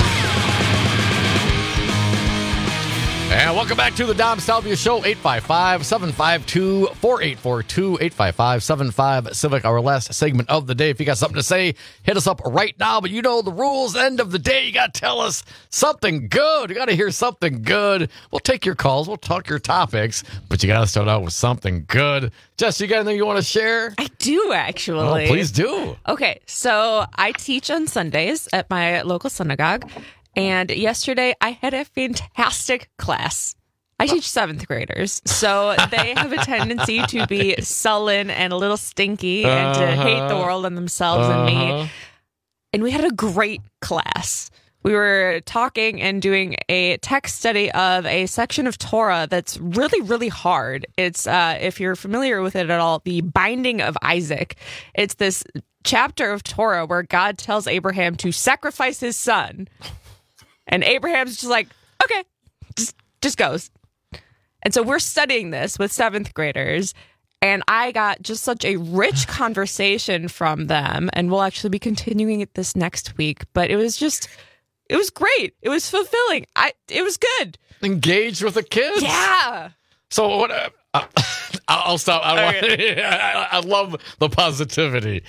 [SPEAKER 15] And welcome back to the Dom Salvia Show, eight five five, seven five two, four eight four two, eight five five, seven five, Civic, our last segment of the day. If you got something to say, hit us up right now. But you know the rules, end of the day, you got to tell us something good. You got to hear something good. We'll take your calls, we'll talk your topics, but you got to start out with something good. Jess, you got anything you want to share?
[SPEAKER 17] I do, actually.
[SPEAKER 15] Oh, please do.
[SPEAKER 17] Okay, so I teach on Sundays at my local synagogue. And yesterday, I had a fantastic class. I teach seventh graders, so they have a tendency to be sullen and a little stinky and to
[SPEAKER 18] Uh-huh.
[SPEAKER 17] hate the world and themselves and
[SPEAKER 18] Uh-huh.
[SPEAKER 17] me. And we had a great class. We were talking and doing a text study of a section of Torah that's really, really hard. It's, uh, if you're familiar with it at all, the Binding of Isaac. It's this chapter of Torah where God tells Abraham to sacrifice his son. And Abraham's just like, okay, just just goes. And so we're studying this with seventh graders, and I got just such a rich conversation from them, and we'll actually be continuing it this next week. But it was just, it was great. It was fulfilling. I it was good.
[SPEAKER 15] Engaged with the kids?
[SPEAKER 17] Yeah.
[SPEAKER 15] So what? Uh, uh, I'll stop. I, don't want, I, I love the positivity.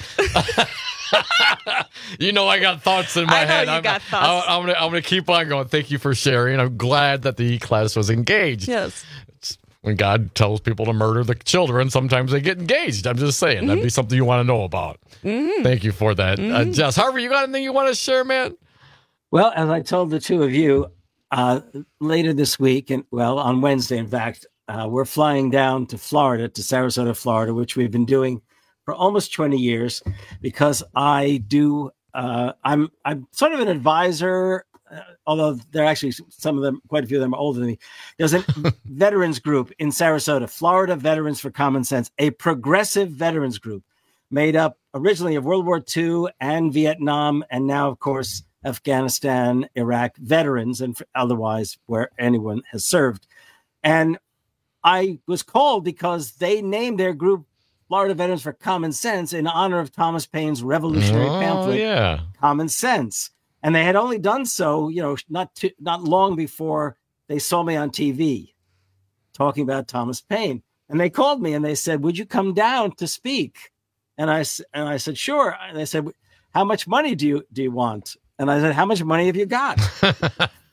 [SPEAKER 15] You know, I got thoughts in my
[SPEAKER 17] I know
[SPEAKER 15] head.
[SPEAKER 17] you
[SPEAKER 15] I'm,
[SPEAKER 17] got thoughts.
[SPEAKER 15] I'm, I'm gonna, I'm gonna keep on going. Thank you for sharing. I'm glad that the class was engaged.
[SPEAKER 17] Yes.
[SPEAKER 15] It's, when God tells people to murder the children, sometimes they get engaged. I'm just saying, that'd be something you want to know about.
[SPEAKER 17] Mm-hmm.
[SPEAKER 15] Thank you for that. Uh,
[SPEAKER 16] Mhm.
[SPEAKER 15] Jess, Harvey, you got anything you want to share, man?
[SPEAKER 16] Well, as I told the two of you, uh, later this week, and well, on Wednesday, in fact, uh, we're flying down to Florida, to Sarasota, Florida, which we've been doing for almost twenty years, because I do. Uh, I'm I'm sort of an advisor, uh, although they're actually some of them, quite a few of them are older than me. There's a veterans group in Sarasota, Florida Veterans for Common Sense, a progressive veterans group made up originally of World War Two and Vietnam, and now, of course, Afghanistan, Iraq veterans, and otherwise where anyone has served. And I was called because they named their group Florida Veterans for Common Sense in honor of Thomas Paine's revolutionary
[SPEAKER 15] Oh,
[SPEAKER 16] pamphlet,
[SPEAKER 15] yeah.
[SPEAKER 16] Common Sense. And they had only done so, you know, not too, not long before they saw me on T V talking about Thomas Paine. And they called me and they said, "Would you come down to speak?" And I s- and I said, "Sure." And they said, "How much money do you do you want?" And I said, "How much money have you got?"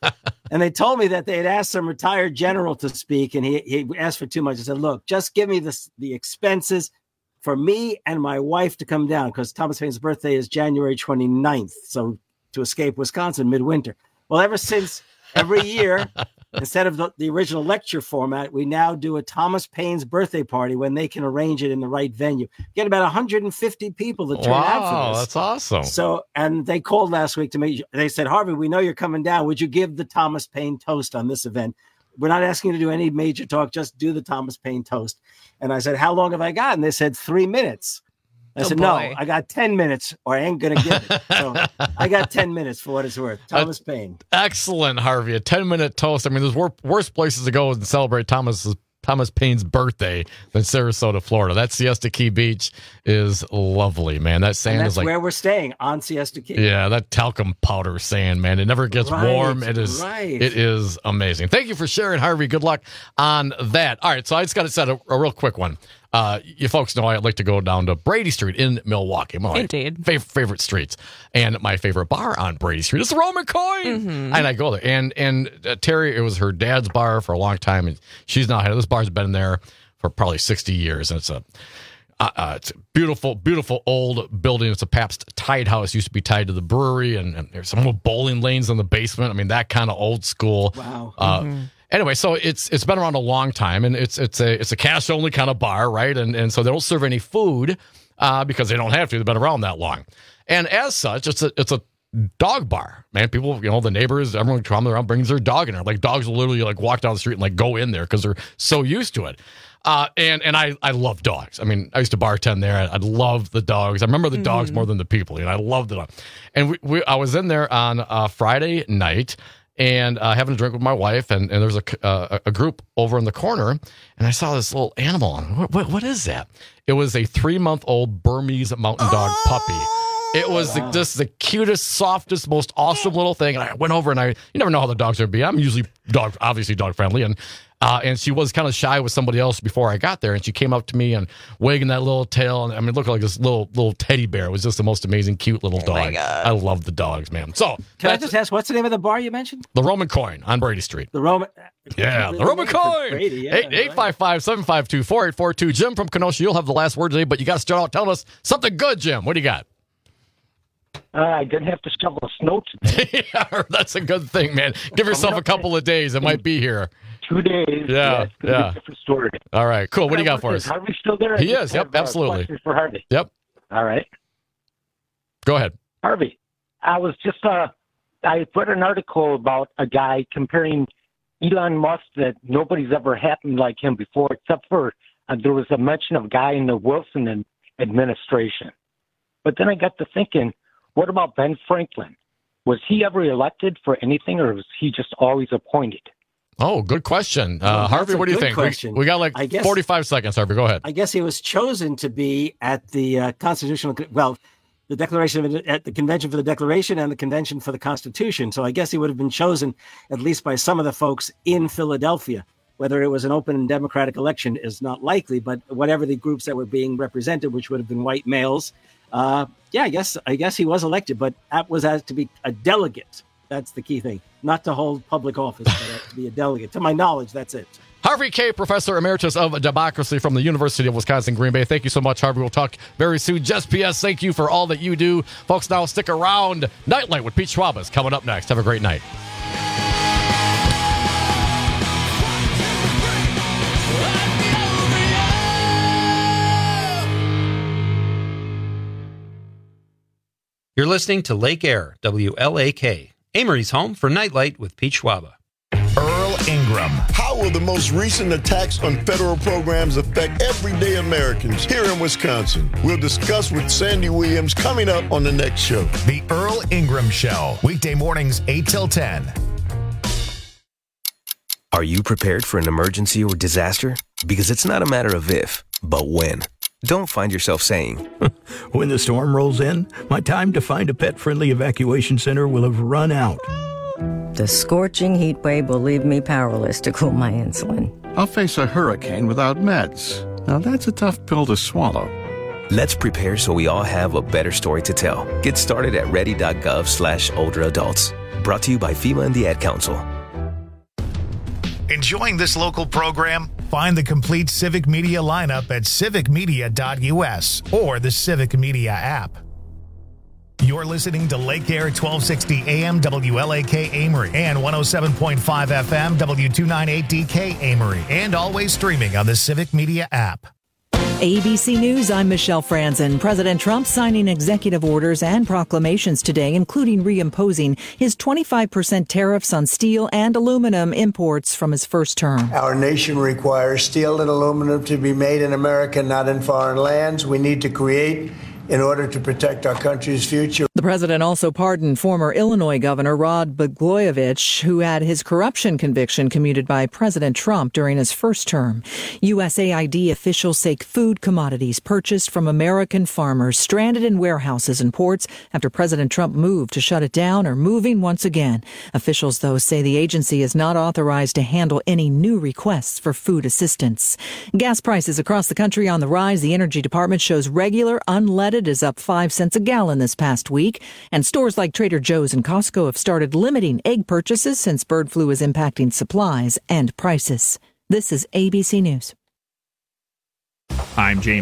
[SPEAKER 16] And they told me that they had asked some retired general to speak, and he, he asked for too much. I said, look, just give me the, the expenses for me and my wife to come down, because Thomas Paine's birthday is January twenty-ninth. So to escape Wisconsin midwinter. Well, ever since, every year, instead of the, the original lecture format, we now do a Thomas Paine's birthday party when they can arrange it in the right venue. Get about one hundred fifty people to turn
[SPEAKER 15] wow,
[SPEAKER 16] out for this.
[SPEAKER 15] That's awesome.
[SPEAKER 16] So, and they called last week to make, they said, Harvey, we know you're coming down. Would you give the Thomas Paine toast on this event? We're not asking you to do any major talk, just do the Thomas Paine toast. And I said, how long have I got? And they said, three minutes. I
[SPEAKER 17] Oh,
[SPEAKER 16] said,
[SPEAKER 17] boy.
[SPEAKER 16] no, I got ten minutes or I ain't going to give it. So I got ten minutes for what it's worth. Thomas
[SPEAKER 15] Uh,
[SPEAKER 16] Paine.
[SPEAKER 15] Excellent, Harvey. A ten-minute toast. I mean, there's wor- worse places to go and celebrate Thomas's Thomas Paine's birthday than Sarasota, Florida. That Siesta Key Beach is lovely, man. That sand
[SPEAKER 16] And that's
[SPEAKER 15] is like,
[SPEAKER 16] where we're staying, on Siesta Key.
[SPEAKER 15] yeah, that talcum powder sand, man. It never gets
[SPEAKER 16] Right,
[SPEAKER 15] warm. It is,
[SPEAKER 16] right.
[SPEAKER 15] it is amazing. Thank you for sharing, Harvey. Good luck on that. All right, so I just got to set a, a real quick one. Uh, you folks know I like to go down to Brady Street in Milwaukee. One of my
[SPEAKER 17] Indeed.
[SPEAKER 15] fav- favorite streets. And my favorite bar on Brady Street is the Roman Coin.
[SPEAKER 17] Mhm.
[SPEAKER 15] And I go there. And and uh, Terry, it was her dad's bar for a long time. And she's not had This bar's been there for probably sixty years. And it's a uh, uh, it's a beautiful, beautiful old building. It's a Pabst Tide House. Used to be tied to the brewery. And, and there's some little bowling lanes in the basement. I mean, that kind of old school.
[SPEAKER 16] Wow.
[SPEAKER 15] Uh,
[SPEAKER 16] Mhm.
[SPEAKER 15] Anyway, so it's it's been around a long time, and it's it's a it's a cash only kind of bar, right? And and so they don't serve any food uh, because they don't have to. They've been around that long, and as such, it's a it's a dog bar, man. People, you know, the neighbors, everyone coming around brings their dog in there. Like dogs will literally like walk down the street and like go in there because they're so used to it. Uh, and and I I love dogs. I mean, I used to bartend there. I, I love the dogs. I remember the mm-hmm. dogs more than the people. You know, I loved it. And we, we I was in there on uh, Friday night. And uh, having a drink with my wife, and, and there's a, uh, a group over in the corner, and I saw this little animal. What, what, what is that? It was a three-month-old Burmese mountain dog oh, puppy. It was wow. the, just the cutest, softest, most awesome little thing. And I went over, and I you never know how the dogs are be. I'm usually dog, obviously dog friendly, and uh, and she was kind of shy with somebody else before I got there, and she came up to me and wagging that little tail, and I mean, it looked like this little little teddy bear. It was just the most amazing, cute little dog.
[SPEAKER 16] Oh my God.
[SPEAKER 15] I love the dogs, man. So
[SPEAKER 16] can I just ask, what's the name of the bar you mentioned?
[SPEAKER 15] The Roman Coin on Brady Street.
[SPEAKER 16] The Roman.
[SPEAKER 15] Yeah, the Roman Coin. eight five five, seven five two, four eight four two. Jim from Kenosha, you'll have the last word today, but you got to start out telling us something good, Jim. What do you got?
[SPEAKER 3] Uh, I didn't have to shovel snow today.
[SPEAKER 15] Yeah, that's a good thing, man. Give yourself a couple of days. It might be here.
[SPEAKER 3] Two days.
[SPEAKER 15] Yeah,
[SPEAKER 3] yeah. It's gonna
[SPEAKER 15] yeah.
[SPEAKER 3] be a different story.
[SPEAKER 15] All right, cool. What do you got for
[SPEAKER 3] Is
[SPEAKER 15] us?
[SPEAKER 3] Harvey still there?
[SPEAKER 15] He
[SPEAKER 3] I
[SPEAKER 15] is.
[SPEAKER 3] just
[SPEAKER 15] Yep,
[SPEAKER 3] have, uh,
[SPEAKER 15] absolutely.
[SPEAKER 3] questions for Harvey.
[SPEAKER 15] Yep.
[SPEAKER 3] All right.
[SPEAKER 15] Go ahead.
[SPEAKER 3] Harvey, I was just, uh, I read an article about a guy comparing Elon Musk that nobody's ever happened like him before, except for uh, there was a mention of a guy in the Wilson administration. But then I got to thinking, what about Ben Franklin? Was he ever elected for anything, or was he just always appointed?
[SPEAKER 15] Oh, good question. Uh,
[SPEAKER 16] Well,
[SPEAKER 15] Harvey,
[SPEAKER 16] that's a
[SPEAKER 15] what do you
[SPEAKER 16] good
[SPEAKER 15] think? We,
[SPEAKER 16] question.
[SPEAKER 15] we got like
[SPEAKER 16] I guess-
[SPEAKER 15] forty-five seconds, Harvey. Go ahead.
[SPEAKER 16] I guess he was chosen to be at the uh, constitutional, well, the Declaration of, at the Convention for the Declaration and the Convention for the Constitution. So I guess he would have been chosen at least by some of the folks in Philadelphia. Whether it was an open and democratic election is not likely, but whatever the groups that were being represented, which would have been white males, uh, yeah, I guess I guess he was elected, but that was as to be a delegate. That's the key thing, not to hold public office, but to be a delegate. To my knowledge, that's it.
[SPEAKER 15] Harvey K., Professor Emeritus of Democracy from the University of Wisconsin, Green Bay. Thank you so much, Harvey. We'll talk very soon. Just P S, thank you for all that you do. Folks, now stick around. Nightlight with Pete Schwab is coming up next. Have a great night.
[SPEAKER 12] You're listening to Lake Air, W L A K, Amory's home for Nightlight with Pete Schwaba.
[SPEAKER 1] Earl Ingram.
[SPEAKER 19] How will the most recent attacks on federal programs affect everyday Americans here in Wisconsin? We'll discuss with Sandy Williams coming up on the next show.
[SPEAKER 1] The Earl Ingram Show, weekday mornings eight till ten.
[SPEAKER 20] Are you prepared for an emergency or disaster? Because it's not a matter of if, but when. Don't find yourself saying,
[SPEAKER 22] when the storm rolls in, my time to find a pet-friendly evacuation center will have run out.
[SPEAKER 26] The scorching heat wave will leave me powerless to cool my insulin.
[SPEAKER 27] I'll face a hurricane without meds. Now that's a tough pill to swallow.
[SPEAKER 20] Let's prepare so we all have a better story to tell. Get started at ready.gov slash older adults. Brought to you by FEMA and the Ad Council.
[SPEAKER 1] Enjoying this local program? Find the complete Civic Media lineup at civic media dot u s or the Civic Media app. You're listening to Lake Air twelve sixty A M W L A K Amory and one oh seven point five F M W two ninety-eight D K Amory, and always streaming on the Civic Media app.
[SPEAKER 2] A B C News, I'm Michelle Franzen. President Trump signing executive orders and proclamations today, including reimposing his twenty-five percent tariffs on steel and aluminum imports from his first term.
[SPEAKER 4] Our nation requires steel and aluminum to be made in America, not in foreign lands. We need to create in order to protect our country's future.
[SPEAKER 2] The president also pardoned former Illinois Governor Rod Blagojevich, who had his corruption conviction commuted by President Trump during his first term. U S A I D officials say food commodities purchased from American farmers stranded in warehouses and ports after President Trump moved to shut it down are moving once again. Officials, though, say the agency is not authorized to handle any new requests for food assistance. Gas prices across the country on the rise. The Energy Department shows regular unleaded is up five cents a gallon this past week, and stores like Trader Joe's and Costco have started limiting egg purchases since bird flu is impacting supplies and prices. This is A B C News.
[SPEAKER 9] I'm James